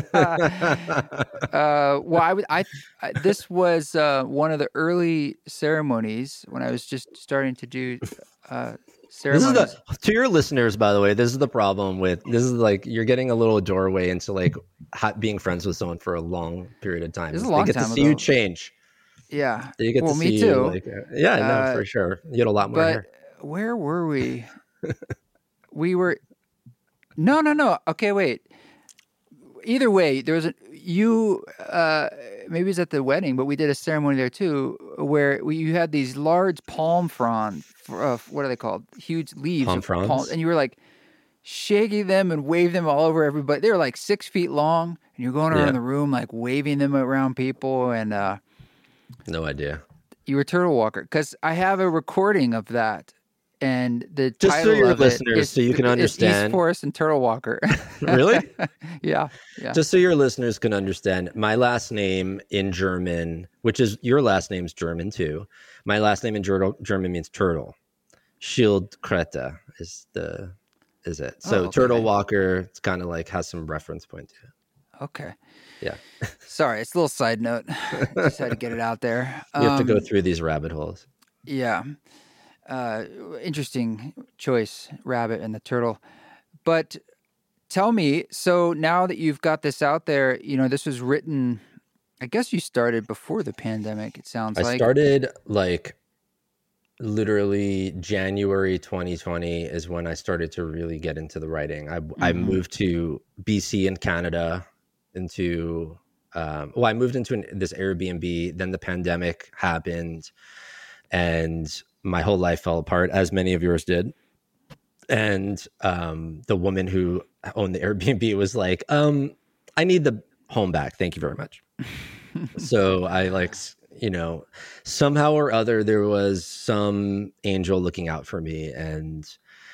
well, I, I, I this was uh, one of the early ceremonies when I was just starting to do uh, ceremonies. This is the, to your listeners, by the way, this is the problem with, this is like, you're getting a little doorway into like ha- being friends with someone for a long period of time. This is a long they get time to see ago. you change. Yeah. You get well, to me see too. You, like, uh, yeah, uh, no, for sure. You had a lot more but hair. Where were we? we were, no, no, no. Okay, wait. Either way, there was a, you, uh, maybe it was at the wedding, but we did a ceremony there too, where we, you had these large palm frond, uh, what are they called? Huge leaves. Palm fronds? Palm, and you were like shaking them and waving them all over everybody. They were like six feet long, and you're going around yeah. the room like waving them around people. And uh, no idea. You were Turtle Walker, because I have a recording of that. And the just title so your of listeners, it is, so you can understand. East Forest and Turtle Walker. Really? yeah, yeah. Just so your listeners can understand, my last name in German, which is your last name's German too. My last name in German means turtle. Schildkröte is the is it. So oh, okay. Turtle Walker, it's kind of like has some reference point to it. Okay. Yeah. Sorry, it's a little side note. Just had to get it out there. You have um, to go through these rabbit holes. Yeah. Uh, interesting choice, rabbit and the turtle. But tell me, so now that you've got this out there, you know, this was written, I guess you started before the pandemic, it sounds I like. I started like literally January twenty twenty is when I started to really get into the writing. I, mm-hmm. I moved to B C in Canada into, um, well, I moved into an, this Airbnb, then the pandemic happened and my whole life fell apart, as many of yours did. And um, the woman who owned the Airbnb was like, um, I need the home back. Thank you very much. So I like, you know, somehow or other, there was some angel looking out for me. And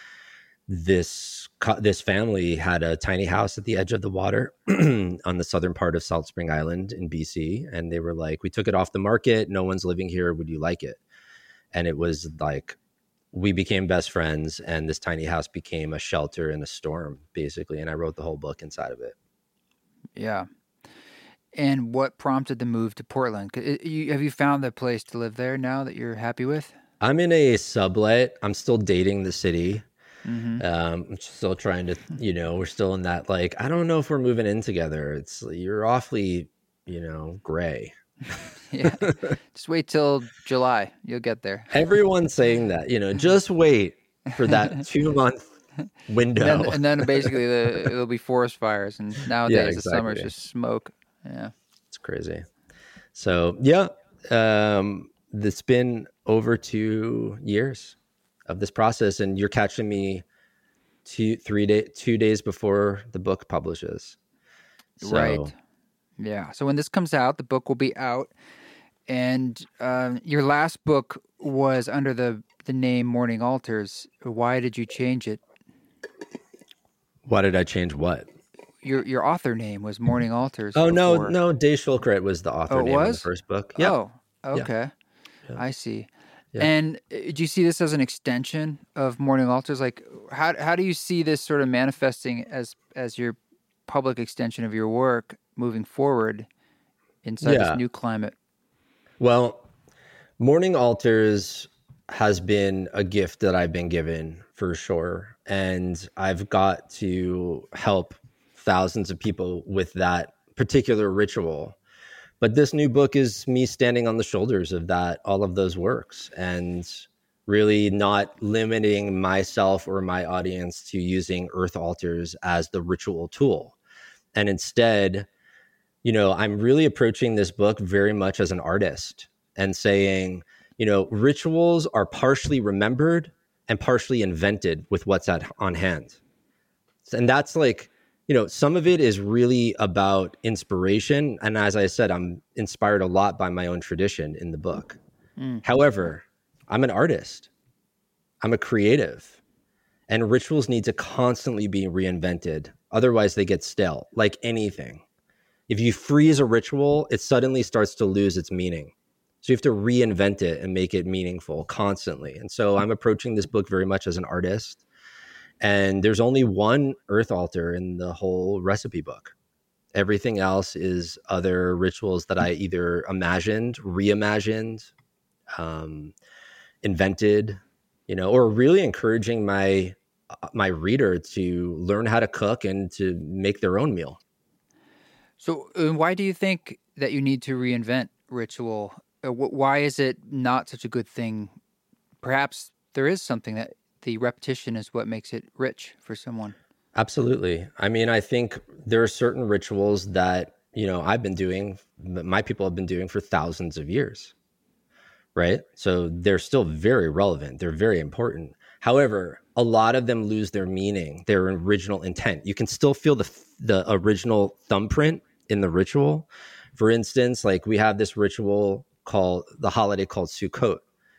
this, this family had a tiny house at the edge of the water on the southern part of Salt Spring Island in B C. And they were like, we took it off the market. No one's living here. Would you like it? And it was like, we became best friends, and this tiny house became a shelter in a storm, basically. And I wrote the whole book inside of it. Yeah. And what prompted the move to Portland? Have you found a place to live there now that you're happy with? I'm in a sublet. I'm still dating the city. Mm-hmm. Um, I'm still trying to, you know, we're still in that, like, I don't know if we're moving in together. It's, you're awfully, you know, gray. Yeah, just wait till July. You'll get there. Everyone's saying that, you know, just wait for that two month window. And then, and then basically the, it'll be forest fires. And nowadays yeah, exactly. the summer is just smoke. Yeah. It's crazy. So yeah, um, it's been over two years of this process, and you're catching me two, three day, two days before the book publishes. So, right. Yeah. So when this comes out, the book will be out. And uh, your last book was under the, the name Morning Altars. Why did you change it? Why did I change what? Your your author name was Morning Altars. Oh, before. no, no. Day Schildkröte was the author oh, name was? in the first book. Yep. Oh, okay. Yeah. Yeah. I see. Yeah. And uh, do you see this as an extension of morning altars? Like, how how do you see this sort of manifesting as as your public extension of your work moving forward inside this Yeah. new climate? Well, morning altars has been a gift that I've been given for sure. And I've got to help thousands of people with that particular ritual. But this new book is me standing on the shoulders of that, all of those works, and really not limiting myself or my audience to using earth altars as the ritual tool. And instead, you know, I'm really approaching this book very much as an artist and saying, you know, rituals are partially remembered and partially invented with what's at on hand. And that's like, you know, some of it is really about inspiration. And as I said, I'm inspired a lot by my own tradition in the book. Mm. However, I'm an artist, I'm a creative, and rituals need to constantly be reinvented. Otherwise, they get stale, like anything. If you freeze a ritual, it suddenly starts to lose its meaning. So you have to reinvent it and make it meaningful constantly. And so I'm approaching this book very much as an artist. And there's only one earth altar in the whole recipe book. Everything else is other rituals that I either imagined, reimagined, um, invented, you know, or really encouraging my my reader to learn how to cook and to make their own meal. So, uh, why do you think that you need to reinvent ritual? Uh, wh- why is it not such a good thing? Perhaps there is something that the repetition is what makes it rich for someone. Absolutely. I mean, I think there are certain rituals that, you know, I've been doing, that my people have been doing for thousands of years, right? So they're still very relevant. They're very important. However, a lot of them lose their meaning, their original intent. You can still feel the the original thumbprint in the ritual. For instance, like we have this ritual called the holiday called Sukkot.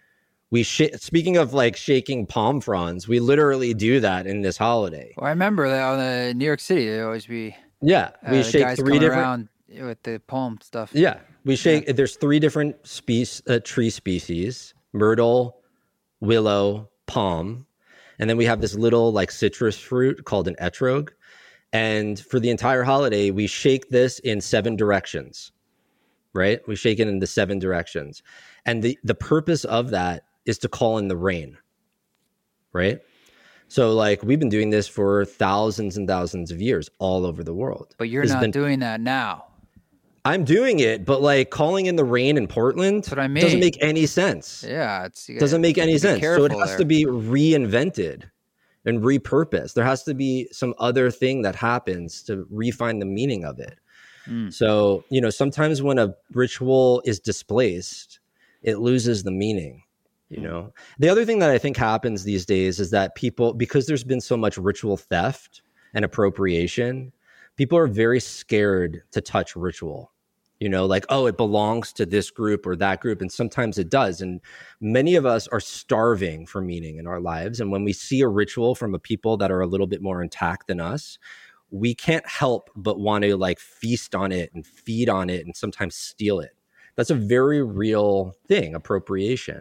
We sh- speaking of like shaking palm fronds, we literally do that in this holiday. Well, I remember that on the New York City, there always be Yeah, we uh, the shake guys three coming different. around with the palm stuff. Yeah, we shake. Yeah. There's three different species, uh, tree species: myrtle, willow, palm, and then we have this little like citrus fruit called an etrog. And for the entire holiday, we shake this in seven directions. Right? We shake it in the seven directions, and the the purpose of that is to call in the rain. Right? So like we've been doing this for thousands and thousands of years all over the world. But you're This has not been- doing that now. I'm doing it, but like calling in the rain in Portland That's what I mean. doesn't make any sense. Yeah, it's you doesn't make any sense. So it has there. to be reinvented and repurposed. There has to be some other thing that happens to refine the meaning of it. Mm. So, you know, sometimes when a ritual is displaced, it loses the meaning. You know, the other thing that I think happens these days is that people, because there's been so much ritual theft and appropriation, people are very scared to touch ritual. You know, like, oh, it belongs to this group or that group. And sometimes it does. And many of us are starving for meaning in our lives. And when we see a ritual from a people that are a little bit more intact than us, we can't help but want to like feast on it and feed on it and sometimes steal it. That's a very real thing, appropriation.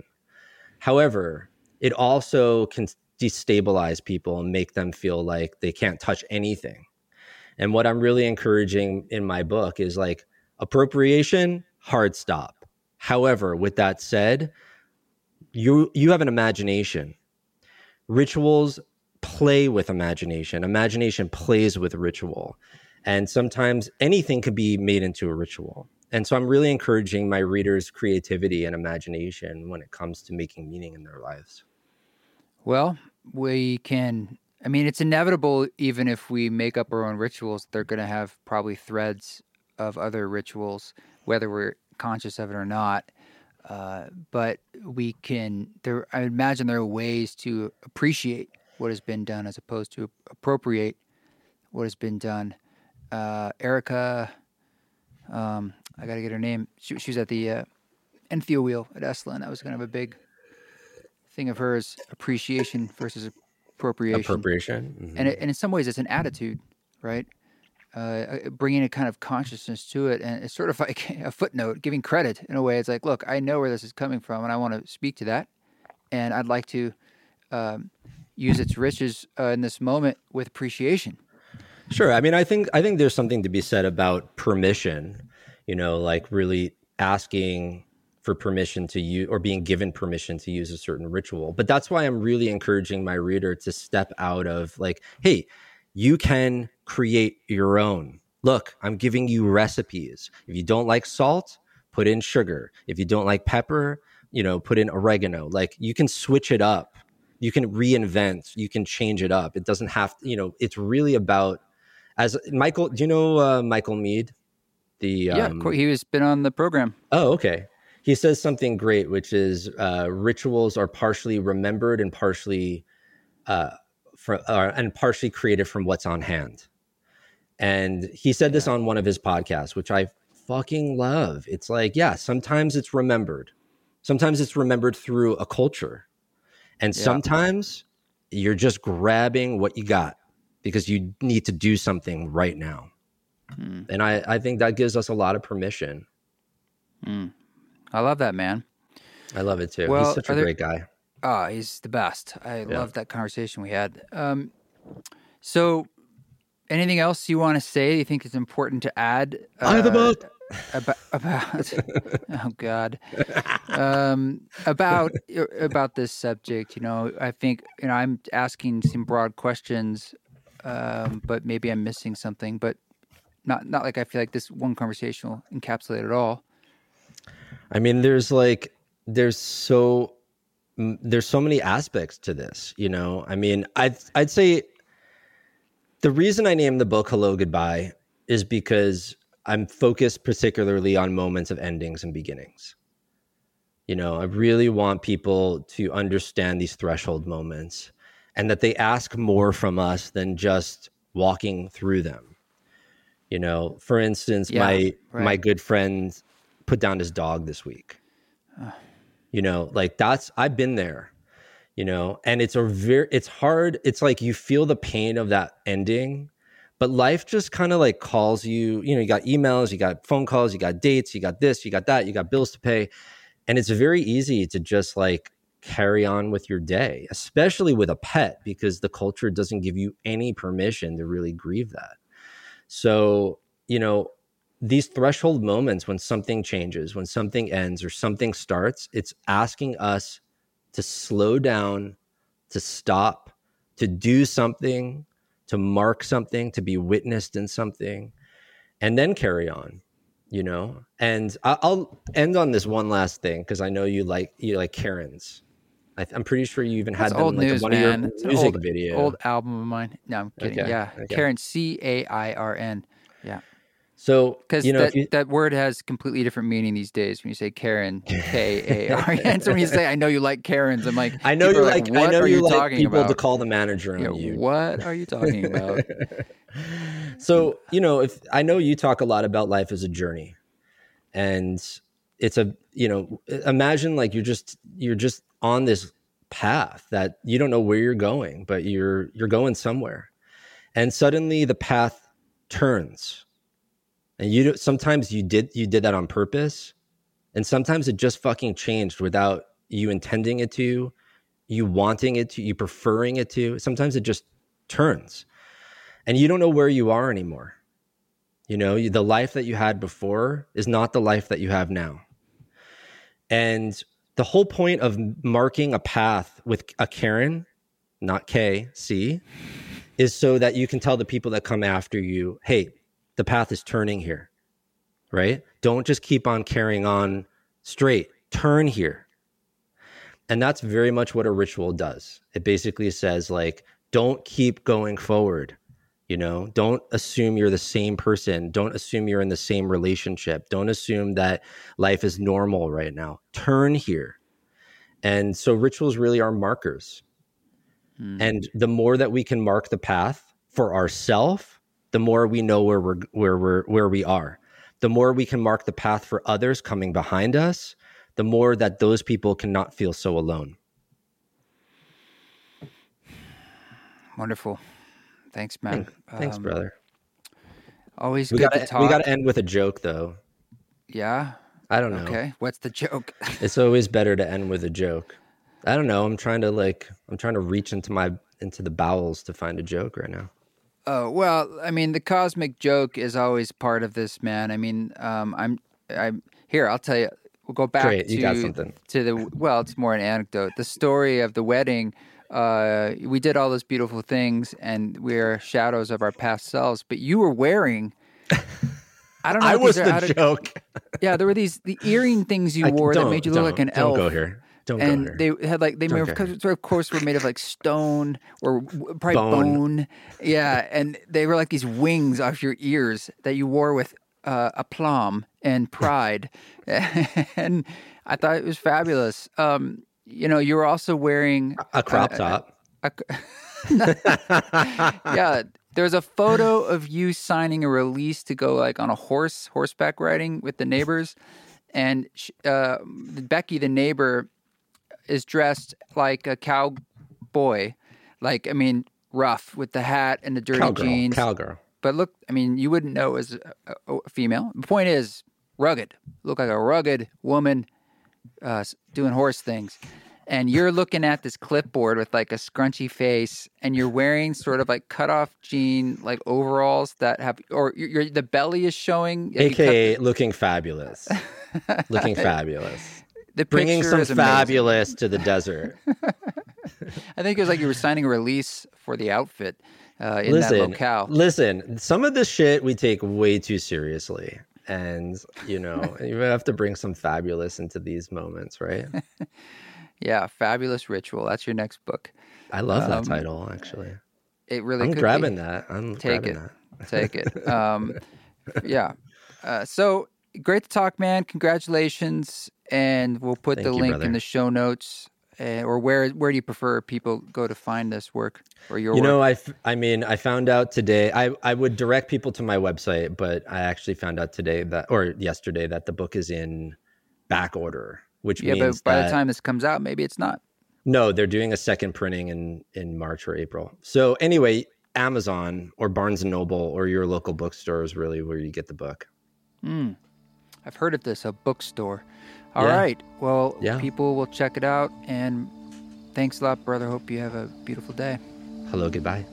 However, it also can destabilize people and make them feel like they can't touch anything. And what I'm really encouraging in my book is like appropriation, hard stop. However, with that said, you you have an imagination. Rituals play with imagination. Imagination plays with ritual. And sometimes anything could be made into a ritual. And so I'm really encouraging my readers' creativity and imagination when it comes to making meaning in their lives. Well, we can, I mean, it's inevitable, even if we make up our own rituals, they're going to have probably threads of other rituals, whether we're conscious of it or not. Uh, but we can, there, I imagine there are ways to appreciate what has been done as opposed to appropriate what has been done. Uh, Erica, um, I got to get her name. She, she was at the uh, Entheo wheel at Esalen. That was kind of a big thing of hers, appreciation versus appropriation. Appropriation. Mm-hmm. And, it, and in some ways, it's an attitude, right? uh, bringing a kind of consciousness to it. And it's sort of like a footnote, giving credit in a way. It's like, look, I know where this is coming from, and I want to speak to that. And I'd like to um, use its riches uh, in this moment with appreciation. Sure. I mean, I think I think there's something to be said about permission, you know, like really asking for permission to use or being given permission to use a certain ritual. But that's why I'm really encouraging my reader to step out of like, hey, you can create your own. Look, I'm giving you recipes. If you don't like salt, put in sugar. If you don't like pepper, you know, put in oregano. Like you can switch it up. You can reinvent. You can change it up. It doesn't have to, you know, it's really about, as Michael, do you know uh, Michael Mead? The um, Yeah, he was been on the program. Oh, okay. He says something great, which is uh, rituals are partially remembered and partially uh, for, uh, and partially created from what's on hand. And he said this on one of his podcasts, which I fucking love. It's like, yeah, sometimes it's remembered. Sometimes it's remembered through a culture. And Yeah. sometimes you're just grabbing what you got because you need to do something right now. Hmm. And I, I think that gives us a lot of permission. Hmm. I love that, man. I love it too. Well, he's such a there, great guy. Oh, he's the best. I Yeah. love that conversation we had. Um, so anything else you want to say you think is important to add? Buy uh, the book. About, about oh God, um, about about this subject. You know, I think you know I'm asking some broad questions, um, but maybe I'm missing something. But not not like I feel like this one conversation will encapsulate it all. I mean, there's like there's so there's so many aspects to this. You know, I mean, I'd I'd say the reason I named the book "Hello Goodbye" is because I'm focused particularly on moments of endings and beginnings. You know, I really want people to understand these threshold moments and that they ask more from us than just walking through them. You know, for instance, Yeah, my right. my good friend put down his dog this week. Uh. You know, like that's I've been there. You know, and it's a very it's hard. It's like you feel the pain of that ending. But life just kind of like calls you, you know, you got emails, you got phone calls, you got dates, you got this, you got that, you got bills to pay. And it's very easy to just like carry on with your day, especially with a pet, because the culture doesn't give you any permission to really grieve that. So, you know, these threshold moments when something changes, when something ends or something starts, it's asking us to slow down, to stop, to do something, to mark something, to be witnessed in something, and then carry on, you know? And I'll end on this one last thing, because I know you like you like Karens. I, I'm pretty sure you even That's had them old in like news, one man. of your It's music an old, video. old album of mine. No, I'm kidding. Okay, Yeah, okay. Karen, C A I R N. Yeah. So, because you know, that, you... that word has completely different meaning these days. When you say Karen, K A R N, so when you say, "I know you like Karens," I'm like, I know you like, like. What I know are you you like talking people about? to call the manager on yeah, you. What are you talking about? So, you know, if I know you talk a lot about life as a journey, and it's a, you know, imagine like you're just you're just on this path that you don't know where you're going, but you're you're going somewhere, and suddenly the path turns. And you sometimes you did you did that on purpose, and sometimes it just fucking changed without you intending it to, you wanting it to, you preferring it to. Sometimes it just turns, and you don't know where you are anymore. You know, you, the life that you had before is not the life that you have now. And the whole point of marking a path with a Karen, not K, C, is so that you can tell the people that come after you, hey, the path is turning here, right? Don't just keep on carrying on straight. Turn here. And that's very much what a ritual does. It basically says, like, don't keep going forward. You know, don't assume you're the same person. Don't assume you're in the same relationship. Don't assume that life is normal right now. Turn here. And so rituals really are markers. Hmm. And the more that we can mark the path for ourselves, the more we know where we're where we're where we are. The more we can mark the path for others coming behind us, the more that those people cannot feel so alone. Wonderful. Thanks, man. Thanks, Thanks um, brother. Always we good gotta, to talk. We got to end with a joke, though. Yeah? I don't know. Okay, what's the joke? It's always better to end with a joke. I don't know. I'm trying to like, I'm trying to reach into my, into the bowels to find a joke right now. Oh, well, I mean, the cosmic joke is always part of this, man. I mean, um, I'm, I'm here, I'll tell you, we'll go back Great, to, you got something. to the, well, it's more an anecdote. The story of the wedding, uh, we did all those beautiful things and we're shadows of our past selves, but you were wearing, I don't know. I was the the joke. Of, yeah, there were these, the earring things you I, wore that made you look like an don't elf. Don't go here. Don't and go here. they had like they made, of course were made of like stone or probably bone. bone. Yeah, and they were like these wings off your ears that you wore with uh, aplomb and pride, and I thought it was fabulous. Um, you know, you were also wearing a, a crop top. A, a, yeah, there's a photo of you signing a release to go like on a horse horseback riding with the neighbors, and uh, Becky, the neighbor, is dressed like a cowboy, like, I mean, rough with the hat and the dirty cowgirl, jeans. Cowgirl. But look, I mean, you wouldn't know as a, a, a female. The point is, rugged. Look like a rugged woman uh, doing horse things. And you're looking at this clipboard with like a scrunchy face, and you're wearing sort of like cutoff jean, like overalls that have, or you're, the belly is showing. A K A looking fabulous. Looking fabulous. The Bringing some fabulous amazing. to the desert. I think it was like you were signing a release for the outfit uh, in listen, that locale. Listen, some of this shit we take way too seriously. And, you know, you have to bring some fabulous into these moments, right? Yeah, Fabulous Ritual. That's your next book. I love that um, title, actually. It really I'm could grabbing be. that. I'm Take grabbing it. that. Take it. Um, yeah. Uh, so great to talk, man. Congratulations. And we'll put Thank the you, link brother. in the show notes. Uh, or where where do you prefer people go to find this work or your you work? know, I, f- I mean, I found out today, I, I would direct people to my website, but I actually found out today that, or yesterday, that the book is in back order, which yeah, means but by that, the time this comes out, maybe it's not. No, they're doing a second printing in, in March or April. So anyway, Amazon or Barnes and Noble or your local bookstore is really where you get the book. Mm. I've heard of this, a bookstore. All yeah. right. Well, yeah. people will check it out. And thanks a lot, brother. Hope you have a beautiful day. Hello, goodbye.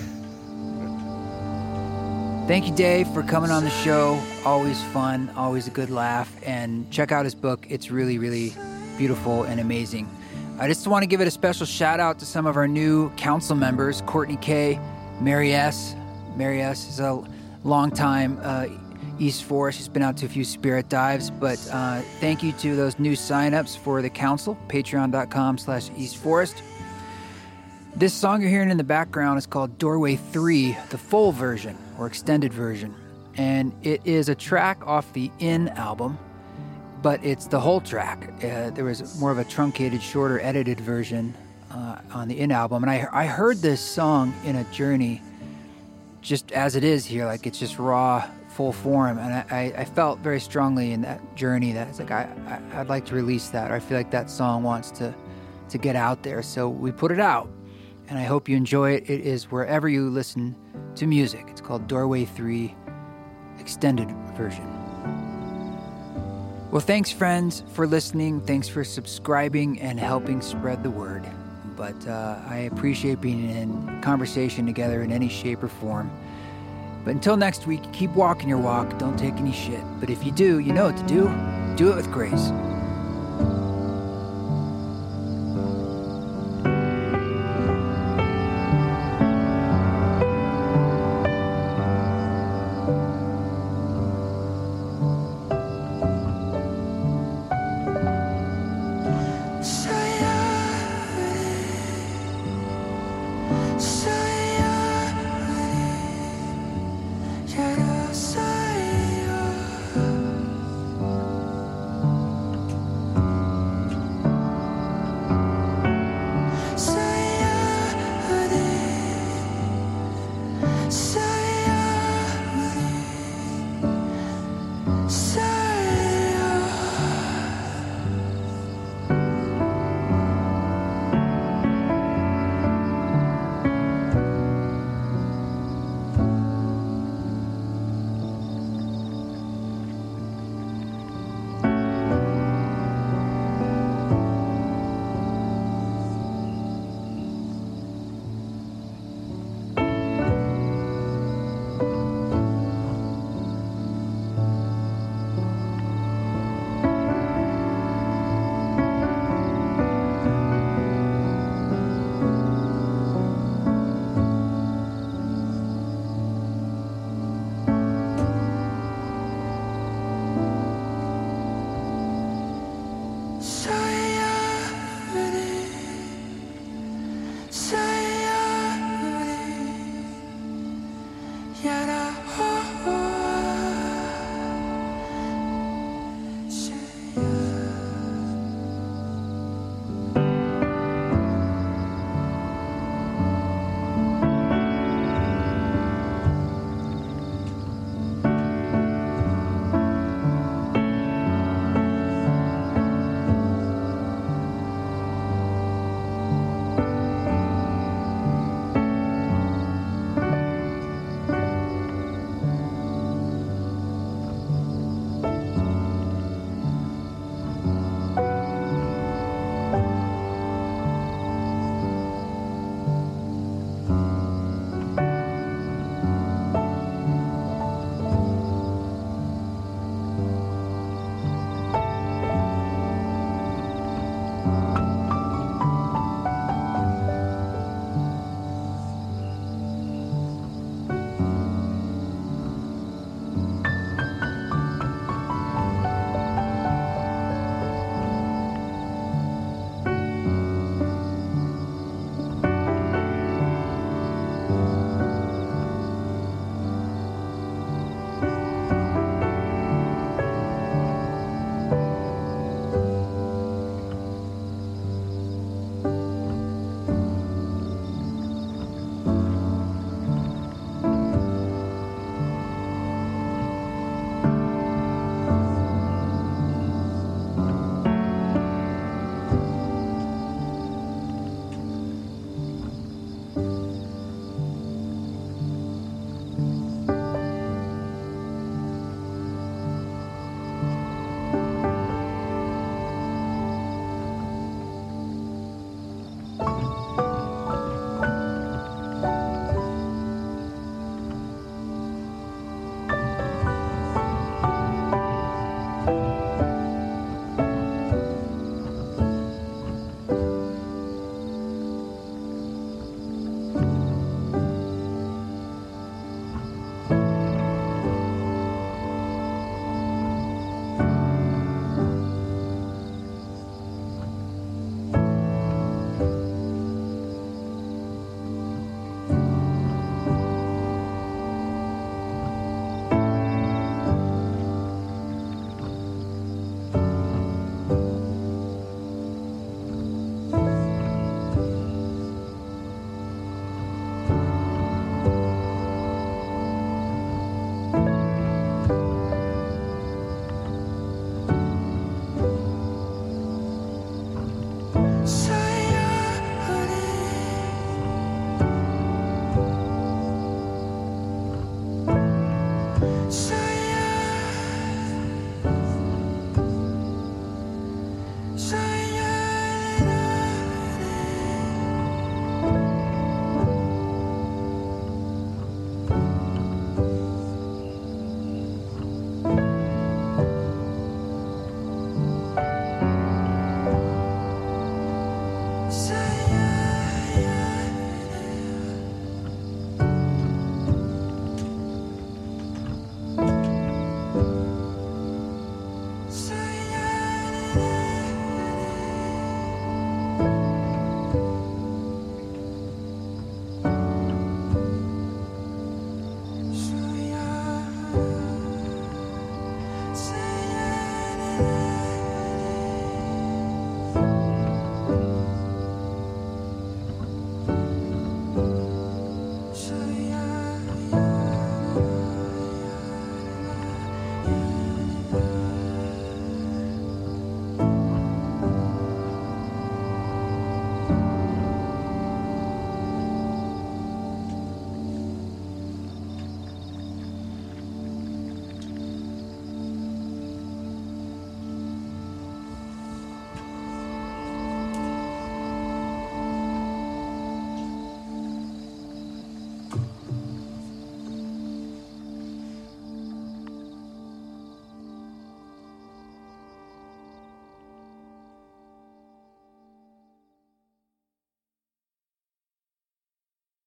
Thank you, Dave, for coming on the show. Always fun, always a good laugh. And check out his book. It's really, really beautiful and amazing. I just want to give it a special shout out to some of our new council members, Courtney K, Mary S. Mary S is a long-time uh, East Forest. She's been out to a few spirit dives, but uh, thank you to those new signups for the council, patreon.com slash East Forest. This song you're hearing in the background is called Doorway three, the full version or extended version. And it is a track off the In album, but it's the whole track. Uh, there was more of a truncated, shorter, edited version uh, on the In album. And I, I heard this song in a journey just as it is here, like it's just raw, full form. And I, I felt very strongly in that journey that it's like, I, I, I'd like to release that. Or I feel like that song wants to, to get out there. So we put it out, and I hope you enjoy it. It is wherever you listen to music. It's called Doorway three, extended version. Well, thanks, friends, for listening. Thanks for subscribing and helping spread the word. But uh, I appreciate being in conversation together in any shape or form. But until next week, keep walking your walk. Don't take any shit. But if you do, you know what to do. Do it with grace.